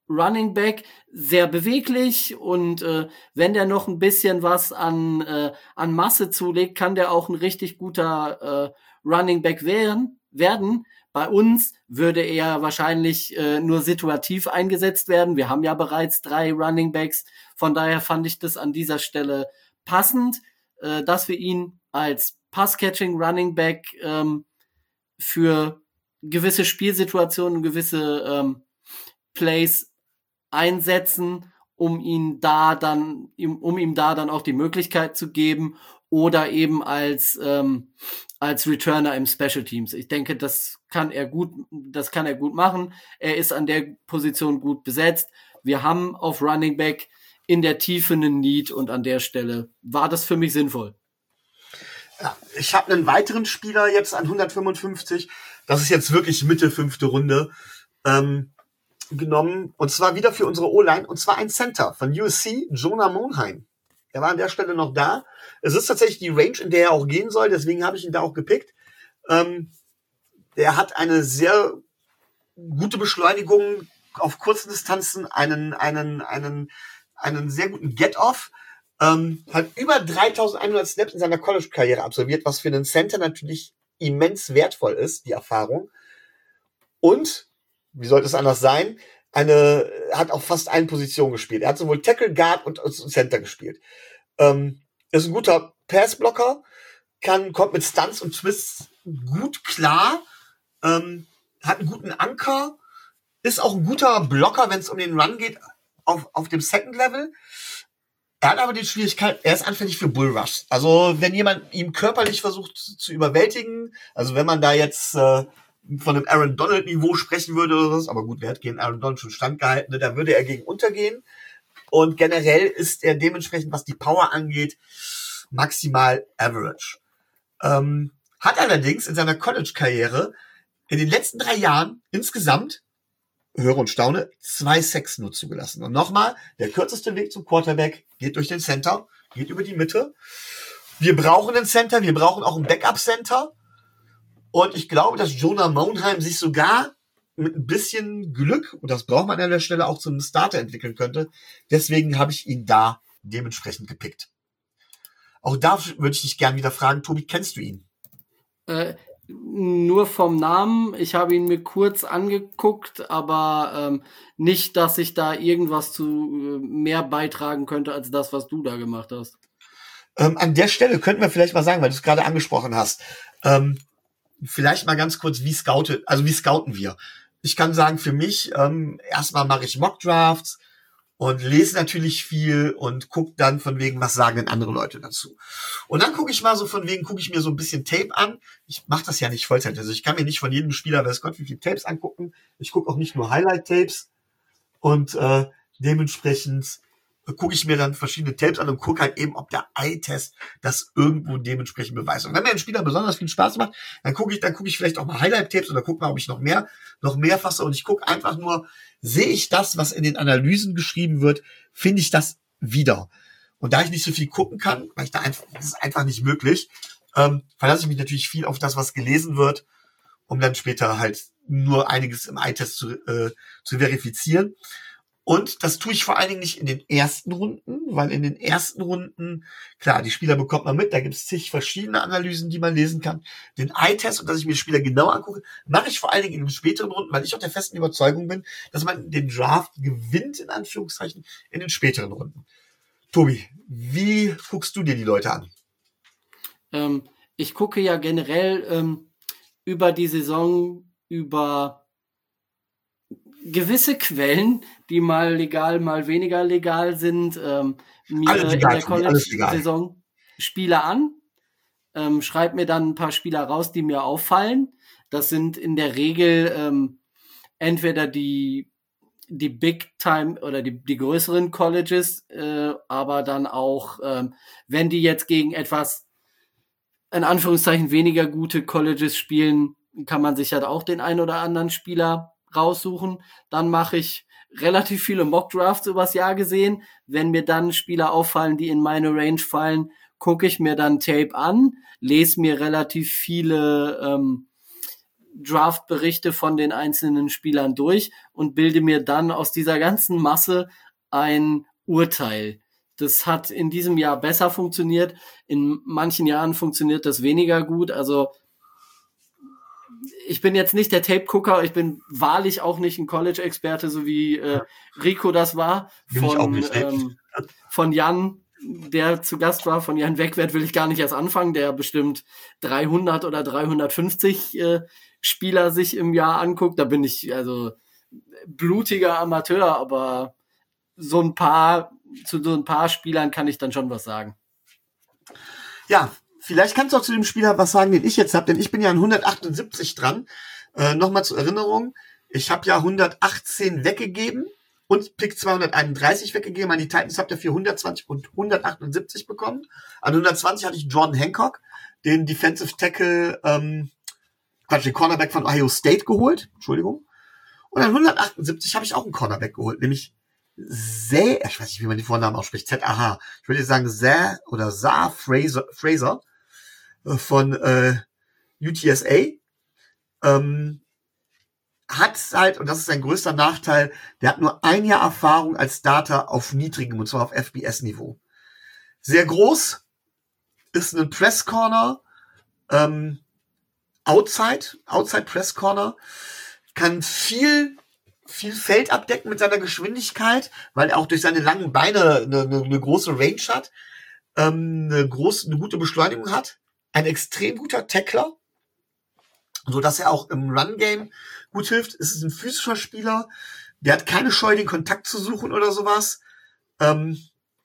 Running Back, sehr beweglich und äh, wenn der noch ein bisschen was an äh, an Masse zulegt, kann der auch ein richtig guter äh, Running Back werden. werden. Bei uns würde er wahrscheinlich äh, nur situativ eingesetzt werden. Wir haben ja bereits drei Running Backs, von daher fand ich das an dieser Stelle passend, äh, dass wir ihn als Pass-Catching Running Back ähm, für gewisse Spielsituationen, gewisse ähm, Plays einsetzen, um ihn da dann, um ihm da dann auch die Möglichkeit zu geben oder eben als ähm, als Returner im Special Teams. Ich denke, das kann er gut, das kann er gut machen. Er ist an der Position gut besetzt. Wir haben auf Running Back in der Tiefe einen Need und an der Stelle war das für mich sinnvoll. Ja, ich habe einen weiteren Spieler jetzt an hundertfünfundfünfzig. Das ist jetzt wirklich Mitte fünfte Runde. Ähm, genommen, und zwar wieder für unsere O-Line, und zwar ein Center von U S C, Jonah Monheim. Er war an der Stelle noch da. Es ist tatsächlich die Range, in der er auch gehen soll, deswegen habe ich ihn da auch gepickt. Ähm, der hat eine sehr gute Beschleunigung auf kurzen Distanzen, einen, einen, einen, einen sehr guten Get-Off, ähm, hat über dreitausendeinhundert Snaps in seiner College-Karriere absolviert, was für einen Center natürlich immens wertvoll ist, die Erfahrung. Und wie sollte es anders sein? Eine, hat auf fast allen Positionen gespielt. Er hat sowohl Tackle, Guard und Center gespielt. Ähm, ist ein guter Passblocker, kann, kommt mit Stunts und Twists gut klar, ähm, hat einen guten Anker, ist auch ein guter Blocker, wenn es um den Run geht, auf, auf dem Second Level. Er hat aber die Schwierigkeit, er ist anfällig für Bullrush. Also wenn jemand ihm körperlich versucht zu überwältigen, also wenn man da jetzt äh, von einem Aaron Donald-Niveau sprechen würde oder was, aber gut, wer hat gegen Aaron Donald schon standgehalten, ne? Da würde er gegen untergehen. Und generell ist er dementsprechend, was die Power angeht, maximal average. Ähm, hat allerdings in seiner College-Karriere in den letzten drei Jahren insgesamt, höre und staune, zwei Sacks nur zugelassen. Und nochmal, der kürzeste Weg zum Quarterback geht durch den Center, geht über die Mitte. Wir brauchen einen Center, wir brauchen auch einen Backup-Center. Und ich glaube, dass Jonah Monheim sich sogar mit ein bisschen Glück, und das braucht man an der Stelle, auch zu einem Starter entwickeln könnte. Deswegen habe ich ihn da dementsprechend gepickt. Auch da würde ich dich gerne wieder fragen, Tobi, kennst du ihn? Äh, nur vom Namen. Ich habe ihn mir kurz angeguckt, aber ähm, nicht, dass ich da irgendwas zu äh, mehr beitragen könnte als das, was du da gemacht hast. Ähm, an der Stelle könnten wir vielleicht mal sagen, weil du es gerade angesprochen hast, ähm, vielleicht mal ganz kurz, wie scoutet, also wie scouten wir? Ich kann sagen, für mich, ähm, erstmal mache ich Mock-Drafts und lese natürlich viel und gucke dann von wegen, was sagen denn andere Leute dazu. Und dann gucke ich mal so von wegen, gucke ich mir so ein bisschen Tape an. Ich mache das ja nicht Vollzeit, also ich kann mir nicht von jedem Spieler, weiß Gott, wie viele Tapes angucken. Ich gucke auch nicht nur Highlight-Tapes und äh, dementsprechend gucke ich mir dann verschiedene Tapes an und gucke halt eben, ob der Eye-Test das irgendwo dementsprechend beweist. Und wenn mir ein Spieler besonders viel Spaß macht, dann gucke ich, dann gucke ich vielleicht auch mal Highlight-Tapes oder gucke mal, ob ich noch mehr, noch mehr fasse. Und ich gucke einfach nur, sehe ich das, was in den Analysen geschrieben wird, finde ich das wieder. Und da ich nicht so viel gucken kann, weil ich da einfach, das ist einfach nicht möglich, ähm, verlasse ich mich natürlich viel auf das, was gelesen wird, um dann später halt nur einiges im Eye-Test zu, äh, zu verifizieren. Und das tue ich vor allen Dingen nicht in den ersten Runden, weil in den ersten Runden, klar, die Spieler bekommt man mit, da gibt es zig verschiedene Analysen, die man lesen kann. Den Eye-Test, und dass ich mir die Spieler genau angucke, mache ich vor allen Dingen in den späteren Runden, weil ich auch der festen Überzeugung bin, dass man den Draft gewinnt, in Anführungszeichen, in den späteren Runden. Tobi, wie guckst du dir die Leute an? Ähm, ich gucke ja generell ähm, über die Saison, über gewisse Quellen, die mal legal, mal weniger legal sind, ähm, mir Alles in egal, der Tobi, alles egal. College-Saison Spieler an, ähm, schreib mir dann ein paar Spieler raus, die mir auffallen. Das sind in der Regel ähm, entweder die die Big Time oder die die größeren Colleges, äh, aber dann auch, ähm, wenn die jetzt gegen etwas in Anführungszeichen weniger gute Colleges spielen, kann man sich halt auch den ein oder anderen Spieler raussuchen. Dann mache ich relativ viele Mock-Drafts übers Jahr gesehen. Wenn mir dann Spieler auffallen, die in meine Range fallen, gucke ich mir dann Tape an, lese mir relativ viele ähm, Draft-Berichte von den einzelnen Spielern durch und bilde mir dann aus dieser ganzen Masse ein Urteil. Das hat in diesem Jahr besser funktioniert. In manchen Jahren funktioniert das weniger gut. Also ich bin jetzt nicht der Tape-Gucker. Ich bin wahrlich auch nicht ein College-Experte, so wie äh, Rico das war. Von, ähm, von Jan, der zu Gast war. Von Jan Wegwert will ich gar nicht erst anfangen, der bestimmt dreihundert oder dreihundertfünfzig äh, Spieler sich im Jahr anguckt. Da bin ich also blutiger Amateur, aber so ein paar, zu so ein paar Spielern kann ich dann schon was sagen. Ja, vielleicht kannst du auch zu dem Spieler was sagen, den ich jetzt habe, denn ich bin ja an hundertachtundsiebzig dran. Äh, Nochmal zur Erinnerung, ich habe ja hundertachtzehn weggegeben und Pick zweihunderteinunddreißig weggegeben. An die Titans habt ihr für hundertzwanzig und hundertachtundsiebzig bekommen. An hundertzwanzig hatte ich Jordan Hancock, den Defensive Tackle, ähm, Quatsch, den Cornerback von Ohio State geholt. Entschuldigung. Und an hundertachtundsiebzig habe ich auch einen Cornerback geholt, nämlich Zay, ich weiß nicht, wie man die Vornamen ausspricht, Z A H. Ich würde sagen Zay oder Zah Fraser, Fraser äh, von äh, U T S A. Ähm, hat halt, und das ist sein größter Nachteil, der hat nur ein Jahr Erfahrung als Starter auf niedrigem, und zwar auf F B S-Niveau. Sehr groß, ist ein Press Corner, ähm, Outside, Outside Press Corner, kann viel viel Feld abdecken mit seiner Geschwindigkeit, weil er auch durch seine langen Beine eine, eine, eine große Range hat, ähm, eine große, eine gute Beschleunigung hat, ein extrem guter Tackler, so dass er auch im Run-Game gut hilft. Es ist ein physischer Spieler, der hat keine Scheu, den Kontakt zu suchen oder sowas. Ähm,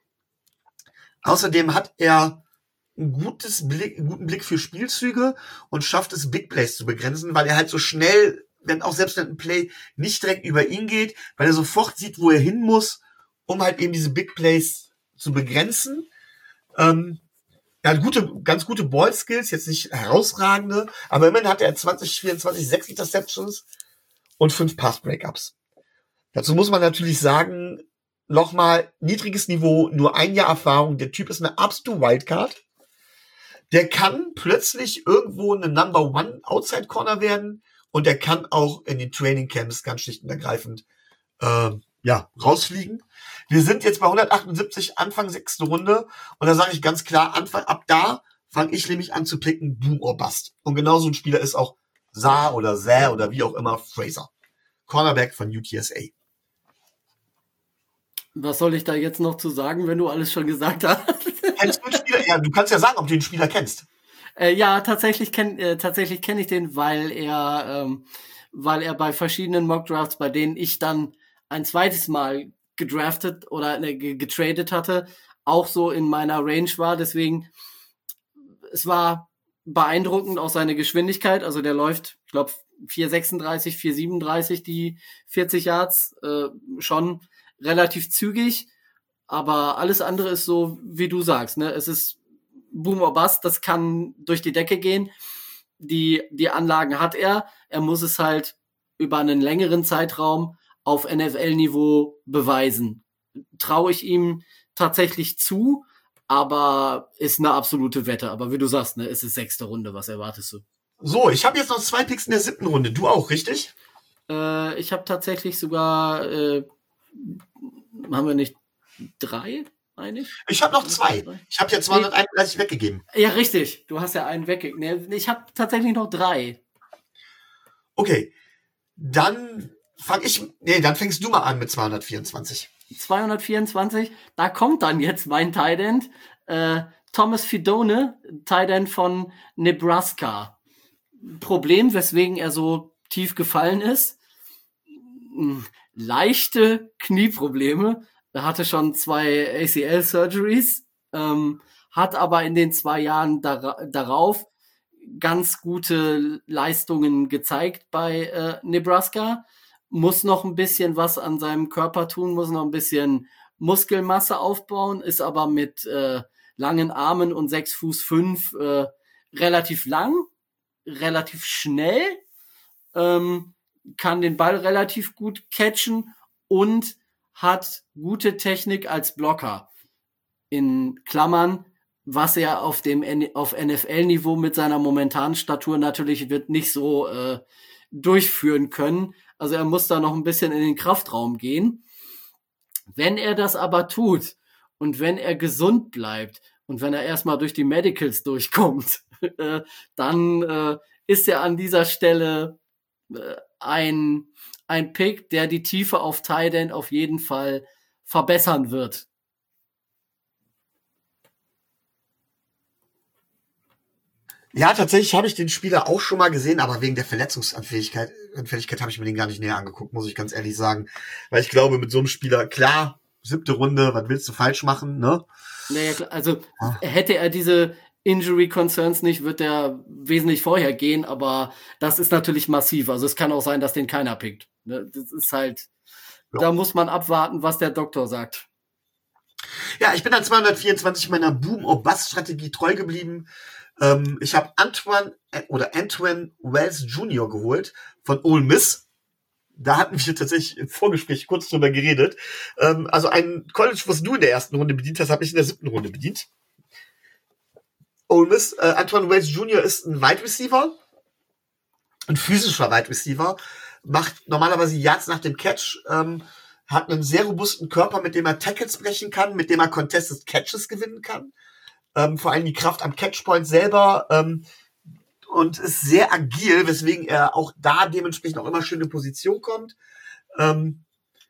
außerdem hat er ein gutes Blick, einen guten Blick für Spielzüge und schafft es, Big Plays zu begrenzen, weil er halt so schnell, wenn auch selbst wenn ein Play nicht direkt über ihn geht, weil er sofort sieht, wo er hin muss, um halt eben diese Big Plays zu begrenzen. Ähm, er hat gute, ganz gute Ball-Skills, jetzt nicht herausragende, aber immerhin hat er zwanzig vierundzwanzig sechs Interceptions und fünf Pass-Breakups. Dazu muss man natürlich sagen, nochmal niedriges Niveau, nur ein Jahr Erfahrung, der Typ ist eine absolute Wildcard. Der kann plötzlich irgendwo eine Number One Outside Corner werden und der kann auch in den Training Camps ganz schlicht und ergreifend äh, ja rausfliegen. Wir sind jetzt bei hundertachtundsiebzig, Anfang sechste Runde und da sage ich ganz klar, Anfang ab da fange ich nämlich an zu picken, Boom or Bust. Und genauso ein Spieler ist auch Zah oder Zah oder wie auch immer Fraser, Cornerback von U T S A. Was soll ich da jetzt noch zu sagen, wenn du alles schon gesagt hast? Kennst du den Spieler? Ja, du kannst ja sagen, ob du den Spieler kennst. Äh, ja, tatsächlich kenne äh, tatsächlich kenn ich den, weil er, ähm, weil er bei verschiedenen Mock-Drafts, bei denen ich dann ein zweites Mal gedraftet oder äh, getradet hatte, auch so in meiner Range war. Deswegen, es war beeindruckend auch seine Geschwindigkeit. Also der läuft, ich glaube, vier sechsunddreißig, vier siebenunddreißig, die vierzig Yards, äh, schon relativ zügig. Aber alles andere ist so, wie du sagst, ne? Es ist Boom or Bust, das kann durch die Decke gehen. Die, die Anlagen hat er. Er muss es halt über einen längeren Zeitraum auf N F L-Niveau beweisen. Traue ich ihm tatsächlich zu, aber ist eine absolute Wette. Aber wie du sagst, ne, es ist sechste Runde. Was erwartest du? So, ich habe jetzt noch zwei Picks in der siebten Runde. Du auch, richtig? Äh, ich habe tatsächlich sogar, äh, haben wir nicht drei? Eigentlich? Ich habe noch zwei. Ich habe ja zweihunderteinunddreißig nee. weggegeben. Ja, richtig. Du hast ja einen weggegeben. Nee, ich habe tatsächlich noch drei. Okay. Dann fang ich, nee, dann fängst du mal an mit zweihundertvierundzwanzig. zweihundertvierundzwanzig, da kommt dann jetzt mein Tight End, äh, Thomas Fidone, Tight End von Nebraska. Problem, weswegen er so tief gefallen ist, leichte Knieprobleme. Er hatte schon zwei A C L-Surgeries, ähm, hat aber in den zwei Jahren dar- darauf ganz gute Leistungen gezeigt bei äh, Nebraska. Muss noch ein bisschen was an seinem Körper tun, muss noch ein bisschen Muskelmasse aufbauen, ist aber mit äh, langen Armen und sechs Fuß fünf äh, relativ lang, relativ schnell, ähm, kann den Ball relativ gut catchen und hat gute Technik als Blocker. In Klammern, was er auf dem N- auf N F L-Niveau mit seiner momentanen Statur natürlich wird nicht so äh, durchführen können. Also er muss da noch ein bisschen in den Kraftraum gehen. Wenn er das aber tut und wenn er gesund bleibt und wenn er erstmal durch die Medicals durchkommt, äh, dann äh, ist er an dieser Stelle äh, ein, ein Pick, der die Tiefe auf Tight End auf jeden Fall verbessern wird. Ja, tatsächlich habe ich den Spieler auch schon mal gesehen, aber wegen der Verletzungsanfälligkeit Anfälligkeit habe ich mir den gar nicht näher angeguckt, muss ich ganz ehrlich sagen. Weil ich glaube, mit so einem Spieler, klar, siebte Runde, was willst du falsch machen, ne? Naja, klar, also hätte er diese Injury Concerns nicht, wird er wesentlich vorher gehen, aber das ist natürlich massiv. Also es kann auch sein, dass den keiner pickt. Ne? Das ist halt, ja. Da muss man abwarten, was der Doktor sagt. Ja, ich bin an zweihundertvierundzwanzig meiner Boom-or-Bust-Strategie treu geblieben. Ähm, ich habe Antoine äh, oder Antoine Wells Junior geholt von Ole Miss. Da hatten wir tatsächlich im Vorgespräch kurz drüber geredet. Ähm, also ein College, was du in der ersten Runde bedient hast, habe ich in der siebten Runde bedient. Ole Miss, äh, Antoine Wells Junior ist ein Wide Receiver, ein physischer Wide Receiver, macht normalerweise Yards nach dem Catch, ähm, hat einen sehr robusten Körper, mit dem er Tackles brechen kann, mit dem er Contested Catches gewinnen kann. Ähm, vor allem die Kraft am Catchpoint selber ähm, und ist sehr agil, weswegen er auch da dementsprechend auch immer schön in Position kommt. Ähm,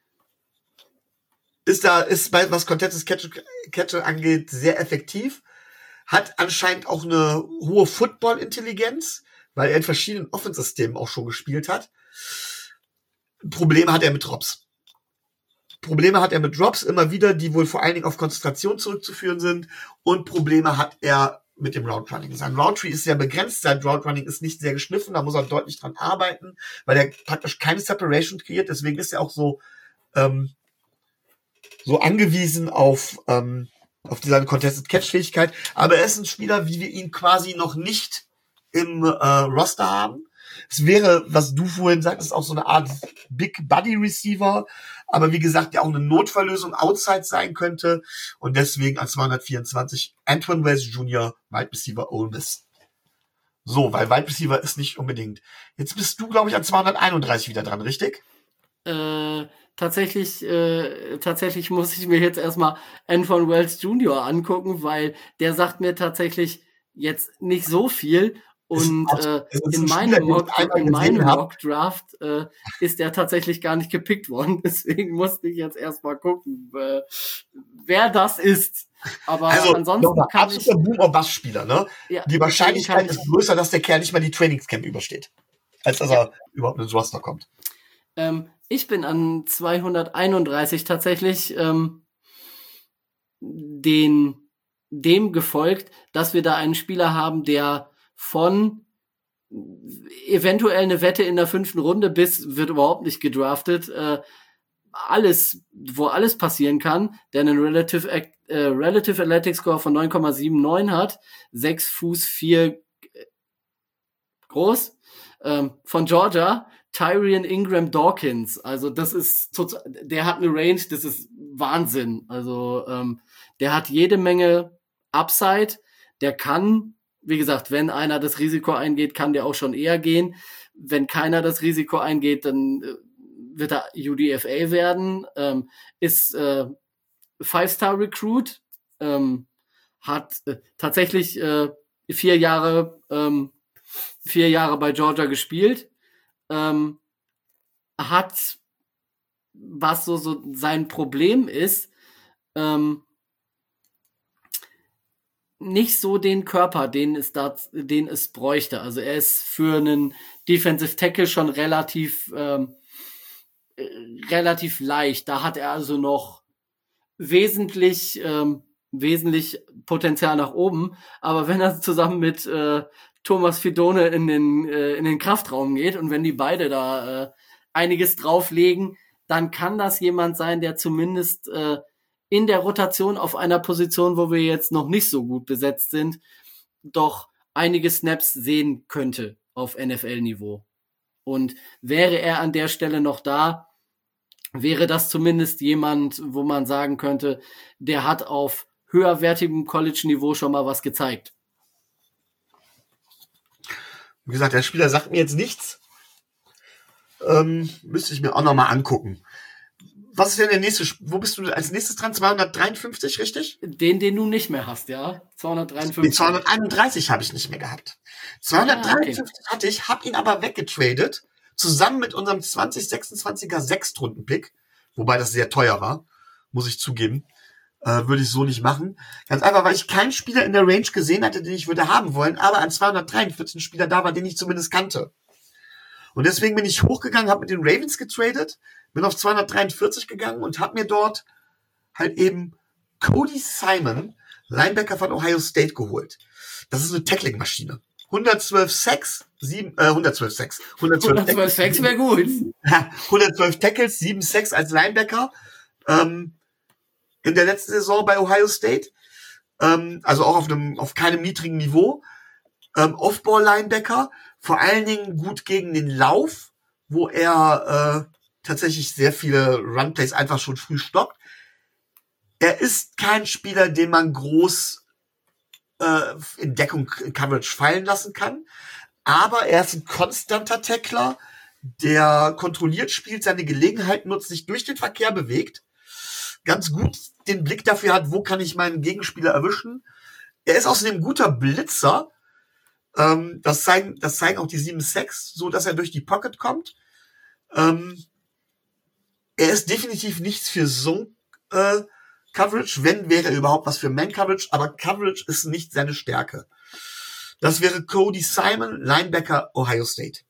ist da, ist bei, was Contested Catch, Catch angeht, sehr effektiv. Hat anscheinend auch eine hohe Football-Intelligenz, weil er in verschiedenen Offense-Systemen auch schon gespielt hat. Probleme hat er mit Drops. Probleme hat er mit Drops immer wieder, die wohl vor allen Dingen auf Konzentration zurückzuführen sind. Und Probleme hat er mit dem Route Running. Sein Route Tree ist sehr begrenzt, sein Route Running ist nicht sehr geschliffen, da muss er deutlich dran arbeiten, weil er praktisch keine Separation kreiert. Deswegen ist er auch so ähm, so angewiesen auf ähm, auf diese Contested Catch-Fähigkeit. Aber er ist ein Spieler, wie wir ihn quasi noch nicht im äh, Roster haben. Es wäre, was du vorhin sagtest, auch so eine Art Big Buddy Receiver, aber wie gesagt, der auch eine Notfalllösung outside sein könnte und deswegen an zweihundertvierundzwanzig Antoine Wells Junior, Wide Receiver Ole Miss. So, weil Wide Receiver ist nicht unbedingt. Jetzt bist du, glaube ich, an zweihunderteinunddreißig wieder dran, richtig? Äh, tatsächlich, äh, tatsächlich muss ich mir jetzt erstmal Antoine Wells Junior angucken, weil der sagt mir tatsächlich jetzt nicht so viel. Und äh, in meinem Mock, in meinem Mock Draft äh, ist er tatsächlich gar nicht gepickt worden. Deswegen musste ich jetzt erstmal gucken, äh, wer das ist. Aber also, ansonsten noch kann absoluter ich... Boom-or-Bust-Spieler, ne? Ja, die Wahrscheinlichkeit ich, ist größer, dass der Kerl nicht mal die Trainingscamp übersteht, als dass ja. er überhaupt ins Roster kommt. Ähm, ich bin an zweihunderteinunddreißig tatsächlich ähm, den, dem gefolgt, dass wir da einen Spieler haben, der von eventuell eine Wette in der fünften Runde bis wird überhaupt nicht gedraftet, äh, alles, wo alles passieren kann, der einen Relative, äh, Relative Athletic Score von neun Komma neunundsiebzig hat, sechs Fuß vier groß, ähm, von Georgia, Tyrion Ingram Dawkins. Also das ist total, der hat eine Range, das ist Wahnsinn. Also ähm, der hat jede Menge Upside, der kann, wie gesagt, wenn einer das Risiko eingeht, kann der auch schon eher gehen. Wenn keiner das Risiko eingeht, dann äh, wird er U D F A werden, ähm, ist äh, Five-Star-Recruit, ähm, hat äh, tatsächlich äh, vier Jahre ähm, vier Jahre bei Georgia gespielt, ähm, hat, was so, so sein Problem ist, ähm, nicht so den Körper, den es da, den es bräuchte. Also er ist für einen Defensive Tackle schon relativ ähm, äh, relativ leicht. Da hat er also noch wesentlich ähm, wesentlich Potenzial nach oben. Aber wenn er zusammen mit äh, Thomas Fidone in den äh, in den Kraftraum geht und wenn die beide da äh, einiges drauflegen, dann kann das jemand sein, der zumindest äh, in der Rotation auf einer Position, wo wir jetzt noch nicht so gut besetzt sind, doch einige Snaps sehen könnte auf N F L-Niveau. Und wäre er an der Stelle noch da, wäre das zumindest jemand, wo man sagen könnte, der hat auf höherwertigem College-Niveau schon mal was gezeigt. Wie gesagt, der Spieler sagt mir jetzt nichts. Ähm, müsste ich mir auch nochmal angucken. Was ist denn der nächste? Wo bist du als nächstes dran? zweihundertdreiundfünfzig, richtig? Den, den du nicht mehr hast, ja? zweihundertdreiundfünfzig. Nee, zweihunderteinunddreißig habe ich nicht mehr gehabt. zweihundertdreiundfünfzig ah, okay. hatte ich, habe ihn aber weggetradet, zusammen mit unserem zwanzig sechsundzwanziger Sechstrunden-Pick, wobei das sehr teuer war, muss ich zugeben. Äh, würde ich so nicht machen. Ganz einfach, weil ich keinen Spieler in der Range gesehen hatte, den ich würde haben wollen, aber an zweihundertdreiundvierzig ein Spieler da war, den ich zumindest kannte. Und deswegen bin ich hochgegangen, habe mit den Ravens getradet, bin auf zweihundertdreiundvierzig gegangen und habe mir dort halt eben Cody Simon, Linebacker von Ohio State, geholt. Das ist eine Tackling-Maschine. hundertzwölf Sacks, sieben, äh, hundertzwölf Sacks. hundertzwölf Sacks wäre gut. Ja, hundertzwölf Tackles, sieben Sacks als Linebacker. Ähm, in der letzten Saison bei Ohio State. Ähm, also auch auf einem, auf keinem niedrigen Niveau. Ähm, Off-Ball-Linebacker. Vor allen Dingen gut gegen den Lauf, wo er äh, tatsächlich sehr viele Run-Plays einfach schon früh stoppt. Er ist kein Spieler, den man groß äh, in Deckung, in Coverage fallen lassen kann. Aber er ist ein konstanter Tackler, der kontrolliert spielt, seine Gelegenheit nutzt, sich durch den Verkehr bewegt, ganz gut den Blick dafür hat, wo kann ich meinen Gegenspieler erwischen. Er ist außerdem ein guter Blitzer. Ähm, das zeigen, das zeigen auch die sieben Sacks, so dass er durch die Pocket kommt. Ähm, er ist definitiv nichts für Zone äh, Coverage, wenn wäre überhaupt was für Man Coverage, aber Coverage ist nicht seine Stärke. Das wäre Cody Simon, Linebacker Ohio State.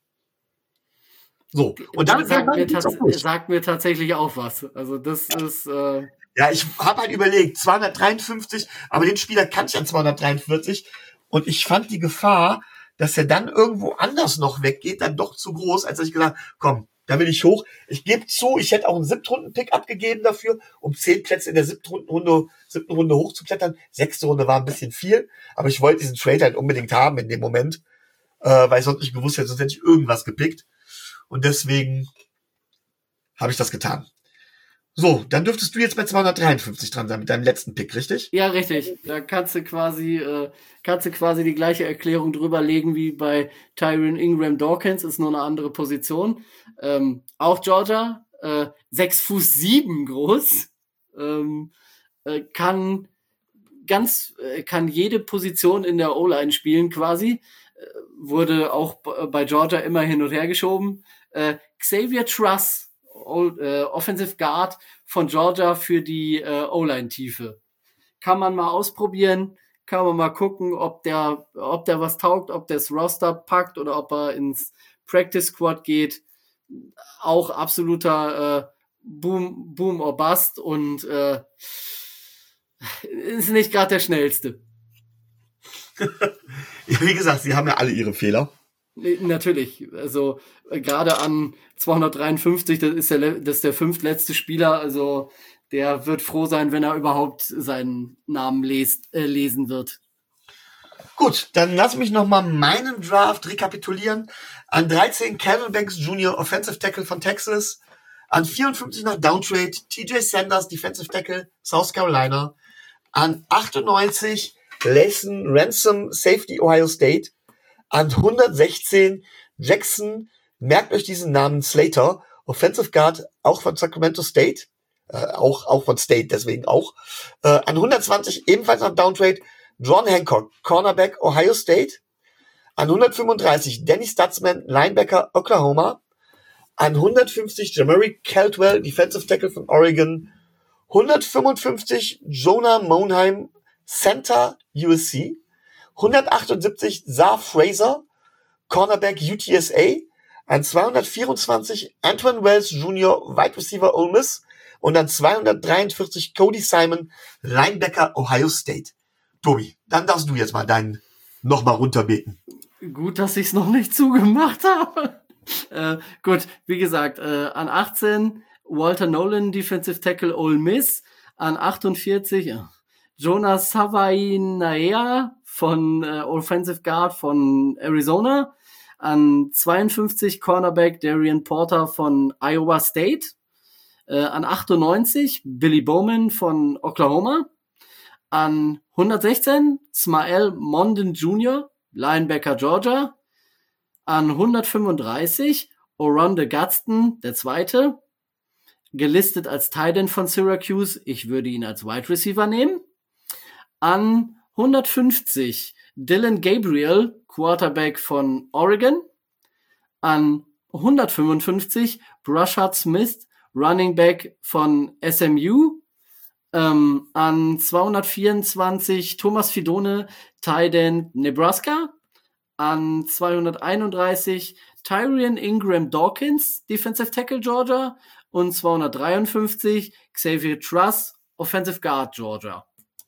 So, und dann damit sagt mir, tats- sagt mir tatsächlich auch was. Also das ist äh ja, ich habe halt überlegt, zweihundertdreiundfünfzig, aber den Spieler kannte ich an zweihundertdreiundvierzig und ich fand die Gefahr, dass er dann irgendwo anders noch weggeht, dann doch zu groß, als ich gesagt, komm, da will ich hoch. Ich gebe zu, ich hätte auch einen Siebtrunden-Pick abgegeben dafür, um zehn Plätze in der siebten Runde, siebten Runde hochzuklettern. Sechste Runde war ein bisschen viel, aber ich wollte diesen Trade halt unbedingt haben in dem Moment, äh, weil ich sonst nicht gewusst hätte, sonst hätte ich irgendwas gepickt. Und deswegen habe ich das getan. So, dann dürftest du jetzt bei zweihundertdreiundfünfzig dran sein mit deinem letzten Pick, richtig? Ja, richtig. Da kannst du quasi, äh, kannst du quasi die gleiche Erklärung drüber legen wie bei Tyron Ingram Dawkins, ist nur eine andere Position. Ähm, auch Georgia, äh, sechs Fuß sieben groß, ähm, äh, kann ganz, äh, kann jede Position in der O-Line spielen quasi. Äh, wurde auch b- bei Georgia immer hin und her geschoben. Äh, Xavier Truss, O- äh, Offensive Guard von Georgia für die äh, O-Line-Tiefe. Kann man mal ausprobieren, kann man mal gucken, ob der, ob der was taugt, ob der das Roster packt oder ob er ins Practice Squad geht. Auch absoluter äh, Boom, Boom or Bust und äh, ist nicht gerade der schnellste. Ja, wie gesagt, sie haben ja alle ihre Fehler. Natürlich, also äh, gerade an zweihundertdreiundfünfzig, das ist der, le- das ist der fünftletzte Spieler, also der wird froh sein, wenn er überhaupt seinen Namen lest, äh, lesen wird. Gut, dann lass mich nochmal meinen Draft rekapitulieren. An dreizehn Calvin Banks Junior, Offensive Tackle von Texas. An vierundfünfzig nach Downtrade T J Sanders, Defensive Tackle, South Carolina. An achtundneunzig Layson Ransom, Safety, Ohio State. An hundertsechzehn Jackson, merkt euch diesen Namen, Slater, Offensive Guard, auch von Sacramento State. Äh, auch, auch von State, deswegen auch. Äh, an hundertzwanzig ebenfalls nach Downtrade John Hancock, Cornerback, Ohio State. An hundertfünfunddreißig Danny Stutzman, Linebacker, Oklahoma. An hundertfünfzig Jamari Caldwell, Defensive Tackle von Oregon. hundertfünfundfünfzig Jonah Monheim, Center, U S C. hundertachtundsiebzig Zar Fraser, Cornerback, U T S A. An zweihundertvierundzwanzig Antoine Wells Junior, Wide Receiver, Ole Miss. Und an zweihundertdreiundvierzig Cody Simon, Linebacker, Ohio State. Tobi, dann darfst du jetzt mal deinen nochmal runterbeten. Gut, dass ich es noch nicht zugemacht habe. äh, gut, wie gesagt, äh, an achtzehn Walter Nolan, Defensive Tackle, Ole Miss. An achtundvierzig äh, Jonas Savainaea von äh, Offensive Guard von Arizona. An zweiundfünfzig Cornerback Darian Porter von Iowa State. Äh, an achtundneunzig Billy Bowman von Oklahoma. An hundertsechzehn Smael Mondon Junior, Linebacker Georgia. An hundertfünfunddreißig Oronde Gadsden, der Zweite, gelistet als Tight End von Syracuse. Ich würde ihn als Wide Receiver nehmen. An hundertfünfzig Dylan Gabriel, Quarterback von Oregon. An hundertfünfundfünfzig Brashard Smith, Running Back von S M U. Ähm, an zweihundertvierundzwanzig Thomas Fidone, Tight End Nebraska. An zweihunderteinunddreißig Tyrion Ingram Dawkins, Defensive Tackle Georgia. Und zweihundertdreiundfünfzig Xavier Truss, Offensive Guard Georgia.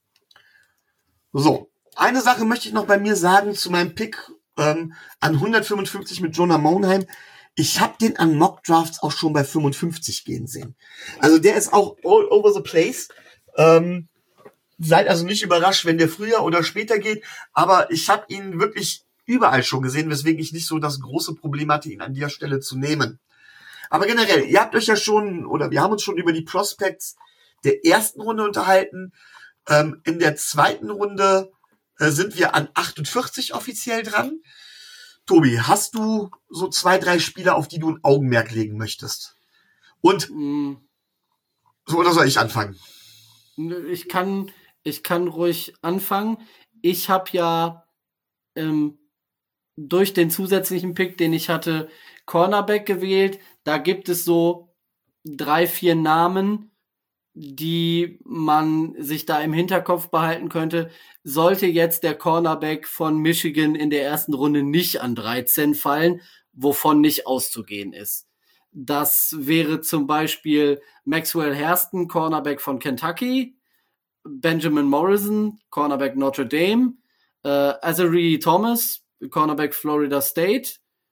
So, eine Sache möchte ich noch bei mir sagen zu meinem Pick ähm, an hundertfünfundfünfzig mit Jonah Monheim. Ich habe den an Mock Drafts auch schon bei fünfundfünfzig gehen sehen. Also der ist auch all over the place. Ähm, seid also nicht überrascht, wenn der früher oder später geht. Aber ich habe ihn wirklich überall schon gesehen, weswegen ich nicht so das große Problem hatte, ihn an der Stelle zu nehmen. Aber generell, ihr habt euch ja schon, oder wir haben uns schon über die Prospects der ersten Runde unterhalten. Ähm, in der zweiten Runde äh, sind wir an achtundvierzig offiziell dran. Tobi, hast du so zwei, drei Spieler, auf die du ein Augenmerk legen möchtest? Und mm. so, oder soll ich anfangen? Ich kann, ich kann ruhig anfangen. Ich habe ja ähm, durch den zusätzlichen Pick, den ich hatte, Cornerback gewählt. Da gibt es so drei, vier Namen, die man sich da im Hinterkopf behalten könnte. Sollte jetzt der Cornerback von Michigan in der ersten Runde nicht an dreizehn fallen, wovon nicht auszugehen ist. Das wäre zum Beispiel Maxwell Hairston, Cornerback von Kentucky, Benjamin Morrison, Cornerback Notre Dame, äh, Azari Thomas, Cornerback Florida State.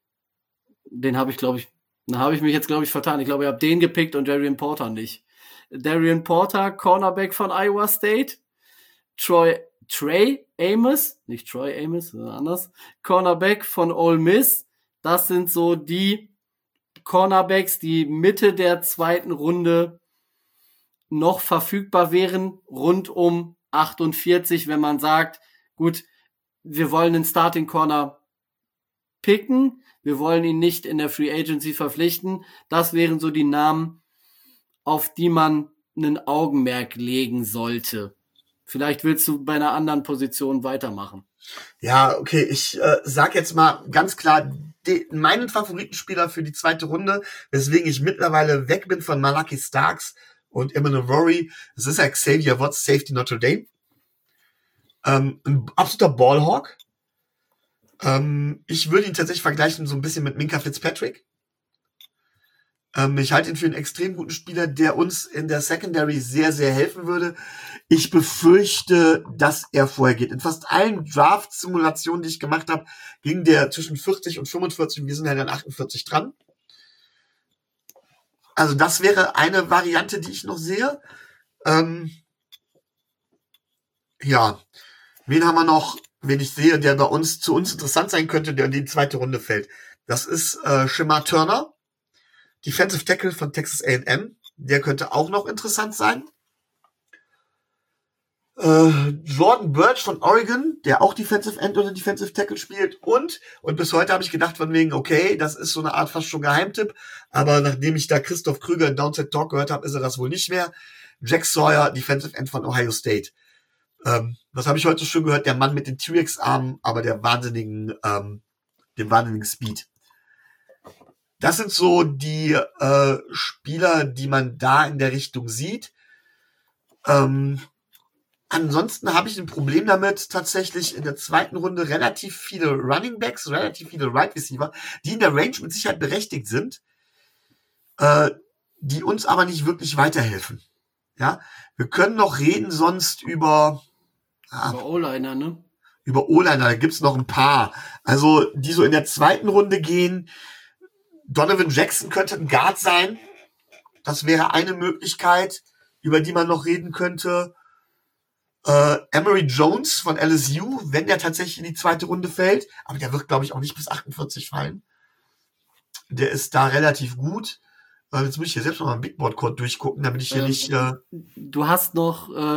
Den habe ich, glaube ich, da habe ich mich jetzt, glaube ich, vertan. Ich glaube, ich habe den gepickt und Darian Porter nicht. Darian Porter, Cornerback von Iowa State. Troy, Trey Amos, nicht Troy Amos, sondern anders. Cornerback von Ole Miss. Das sind so die Cornerbacks, die Mitte der zweiten Runde noch verfügbar wären, rund um achtundvierzig, wenn man sagt, gut, wir wollen einen Starting Corner picken, wir wollen ihn nicht in der Free Agency verpflichten. Das wären so die Namen, auf die man einen Augenmerk legen sollte. Vielleicht willst du bei einer anderen Position weitermachen. Ja, okay, ich äh, sag jetzt mal ganz klar de, meinen Favoritenspieler für die zweite Runde, weswegen ich mittlerweile weg bin von Malaki Starks und Emmanuel Rory. Das ist ja Xavier Watts, Safety Notre Dame. Ähm, ein absoluter Ballhawk. Ähm, ich würde ihn tatsächlich vergleichen so ein bisschen mit Minkah Fitzpatrick. Ähm, ich halte ihn für einen extrem guten Spieler, der uns in der Secondary sehr, sehr helfen würde. Ich befürchte, dass er vorher geht. In fast allen Draft-Simulationen, die ich gemacht habe, ging der zwischen vierzig und fünfundvierzig und wir sind halt an achtundvierzig dran. Also das wäre eine Variante, die ich noch sehe. Ähm, ja, wen haben wir noch, wen ich sehe, der bei uns zu uns interessant sein könnte, der in die zweite Runde fällt. Das ist äh, Shemar Turner, Defensive Tackle von Texas A and M. Der könnte auch noch interessant sein. Äh, Jordan Burch von Oregon, der auch Defensive End oder Defensive Tackle spielt. Und, und bis heute habe ich gedacht von wegen, okay, das ist so eine Art fast schon Geheimtipp. Aber nachdem ich da Christoph Krüger in Downside Talk gehört habe, ist er das wohl nicht mehr. Jack Sawyer, Defensive End von Ohio State. Ähm, was habe ich heute schon gehört? Der Mann mit den T-Rex-Armen, aber der wahnsinnigen, ähm, dem wahnsinnigen Speed. Das sind so die äh, Spieler, die man da in der Richtung sieht. Ähm, ansonsten habe ich ein Problem damit, tatsächlich in der zweiten Runde relativ viele Running Backs, relativ viele Wide right Receiver, die in der Range mit Sicherheit berechtigt sind, äh, die uns aber nicht wirklich weiterhelfen. Ja, wir können noch reden sonst über ah, über O-Liner, ne? Über O-Liner, da gibt's noch ein paar. Also, die so in der zweiten Runde gehen. Donovan Jackson könnte ein Guard sein. Das wäre eine Möglichkeit, über die man noch reden könnte. Äh, Emory Jones von L S U, wenn der tatsächlich in die zweite Runde fällt. Aber der wird, glaube ich, auch nicht bis achtundvierzig fallen. Der ist da relativ gut. Äh, jetzt muss ich hier selbst noch mal ein Big Board Code durchgucken, damit ich hier ähm, nicht... Äh du hast noch äh,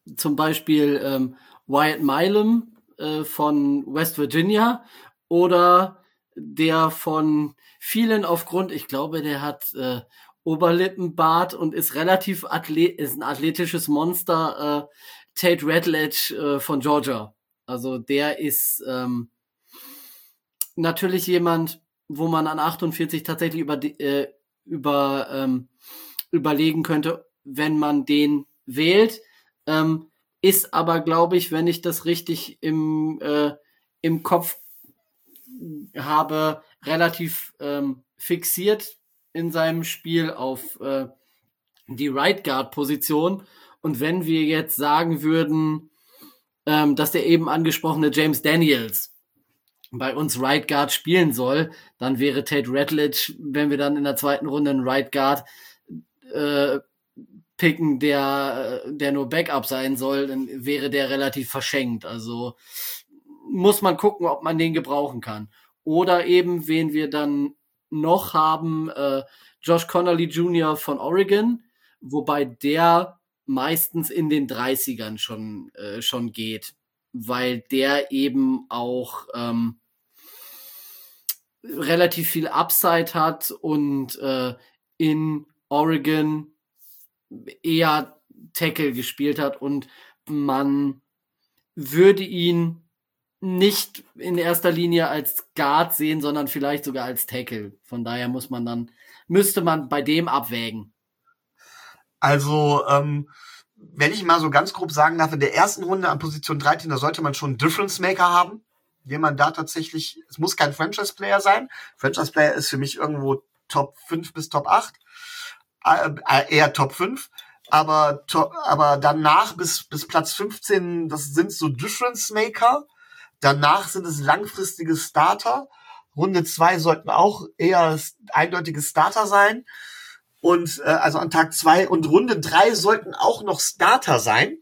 zum Beispiel ähm, Wyatt Milam äh, von West Virginia oder der von vielen aufgrund, ich glaube, der hat äh, Oberlippenbart und ist relativ athlet, ist ein athletisches Monster, äh, Tate Ratledge äh, von Georgia. Also der ist ähm, natürlich jemand, wo man an achtundvierzig tatsächlich über, äh, über ähm, überlegen könnte, wenn man den wählt. Ähm, ist aber, glaube ich, wenn ich das richtig im, äh, im Kopf habe, relativ ähm, fixiert in seinem Spiel auf äh, die Right Guard Position. Und wenn wir jetzt sagen würden, ähm, dass der eben angesprochene James Daniels bei uns Right Guard spielen soll, dann wäre Tate Ratledge, wenn wir dann in der zweiten Runde einen Right Guard äh, picken, der, der nur Backup sein soll, dann wäre der relativ verschenkt. Also muss man gucken, ob man den gebrauchen kann. Oder eben, wen wir dann noch haben, äh, Josh Connerly Junior von Oregon, wobei der meistens in den dreißigern schon, äh, schon geht, weil der eben auch ähm, relativ viel Upside hat und äh, in Oregon eher Tackle gespielt hat und man würde ihn nicht in erster Linie als Guard sehen, sondern vielleicht sogar als Tackle. Von daher muss man dann, müsste man bei dem abwägen. Also, ähm, wenn ich mal so ganz grob sagen darf, in der ersten Runde an Position dreizehn, da sollte man schon einen Difference Maker haben, den man da tatsächlich, es muss kein Franchise Player sein. Franchise Player ist für mich irgendwo Top fünf bis Top acht, äh, eher Top fünf. Aber, to- aber danach bis, bis Platz fünfzehn, das sind so Difference Maker. Danach sind es langfristige Starter. Runde zwei sollten auch eher eindeutige Starter sein. Und äh, also an Tag zwei und Runde drei sollten auch noch Starter sein.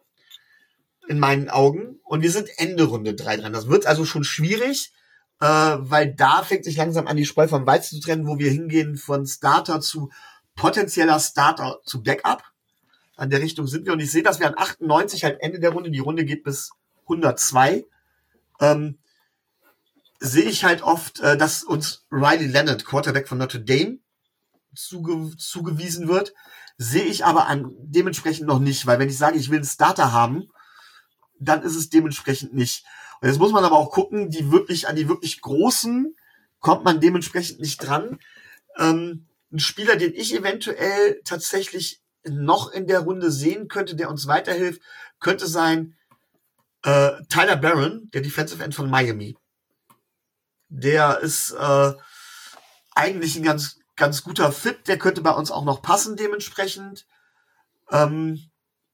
In meinen Augen. Und wir sind Ende Runde drei dran. Das wird also schon schwierig, äh, weil da fängt sich langsam an, die Spreu vom Weizen zu trennen, wo wir hingehen von Starter zu potenzieller Starter zu Backup. An der Richtung sind wir. Und ich sehe, dass wir an achtundneunzig halt Ende der Runde, die Runde geht bis hundertzwei, ähm, sehe ich halt oft, äh, dass uns Riley Leonard, Quarterback von Notre Dame, zuge- zugewiesen wird. Sehe ich aber an dementsprechend noch nicht, weil wenn ich sage, ich will einen Starter haben, dann ist es dementsprechend nicht. Und jetzt muss man aber auch gucken, die wirklich, an die wirklich Großen kommt man dementsprechend nicht dran. Ähm, ein Spieler, den ich eventuell tatsächlich noch in der Runde sehen könnte, der uns weiterhilft, könnte sein äh, Tyler Barron, der Defensive End von Miami. Der ist äh, eigentlich ein ganz, ganz guter Fit. Der könnte bei uns auch noch passen dementsprechend. Ähm,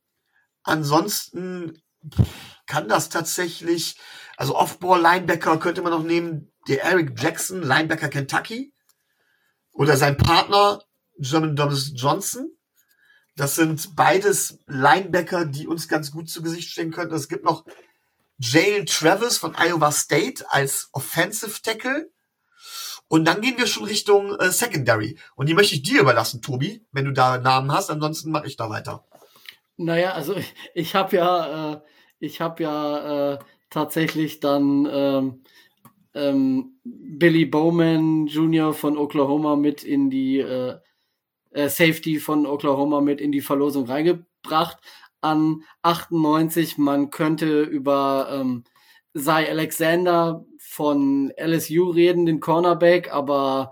ansonsten kann das tatsächlich, also Off-Ball-Linebacker könnte man noch nehmen, der Eric Jackson, Linebacker Kentucky, oder sein Partner German Thomas Johnson. Das sind beides Linebacker, die uns ganz gut zu Gesicht stehen könnten. Es gibt noch Jalen Travis von Iowa State als Offensive Tackle. Und dann gehen wir schon Richtung äh, Secondary. Und die möchte ich dir überlassen, Tobi, wenn du da Namen hast. Ansonsten mache ich da weiter. Naja, also ich, ich habe ja, äh, ich habe ja äh, tatsächlich dann ähm, ähm, Billy Bowman Junior von Oklahoma mit in die äh, äh, Safety von Oklahoma mit in die Verlosung reingebracht. An achtundneunzig, man könnte über ähm, Zy Alexander von L S U reden, den Cornerback, aber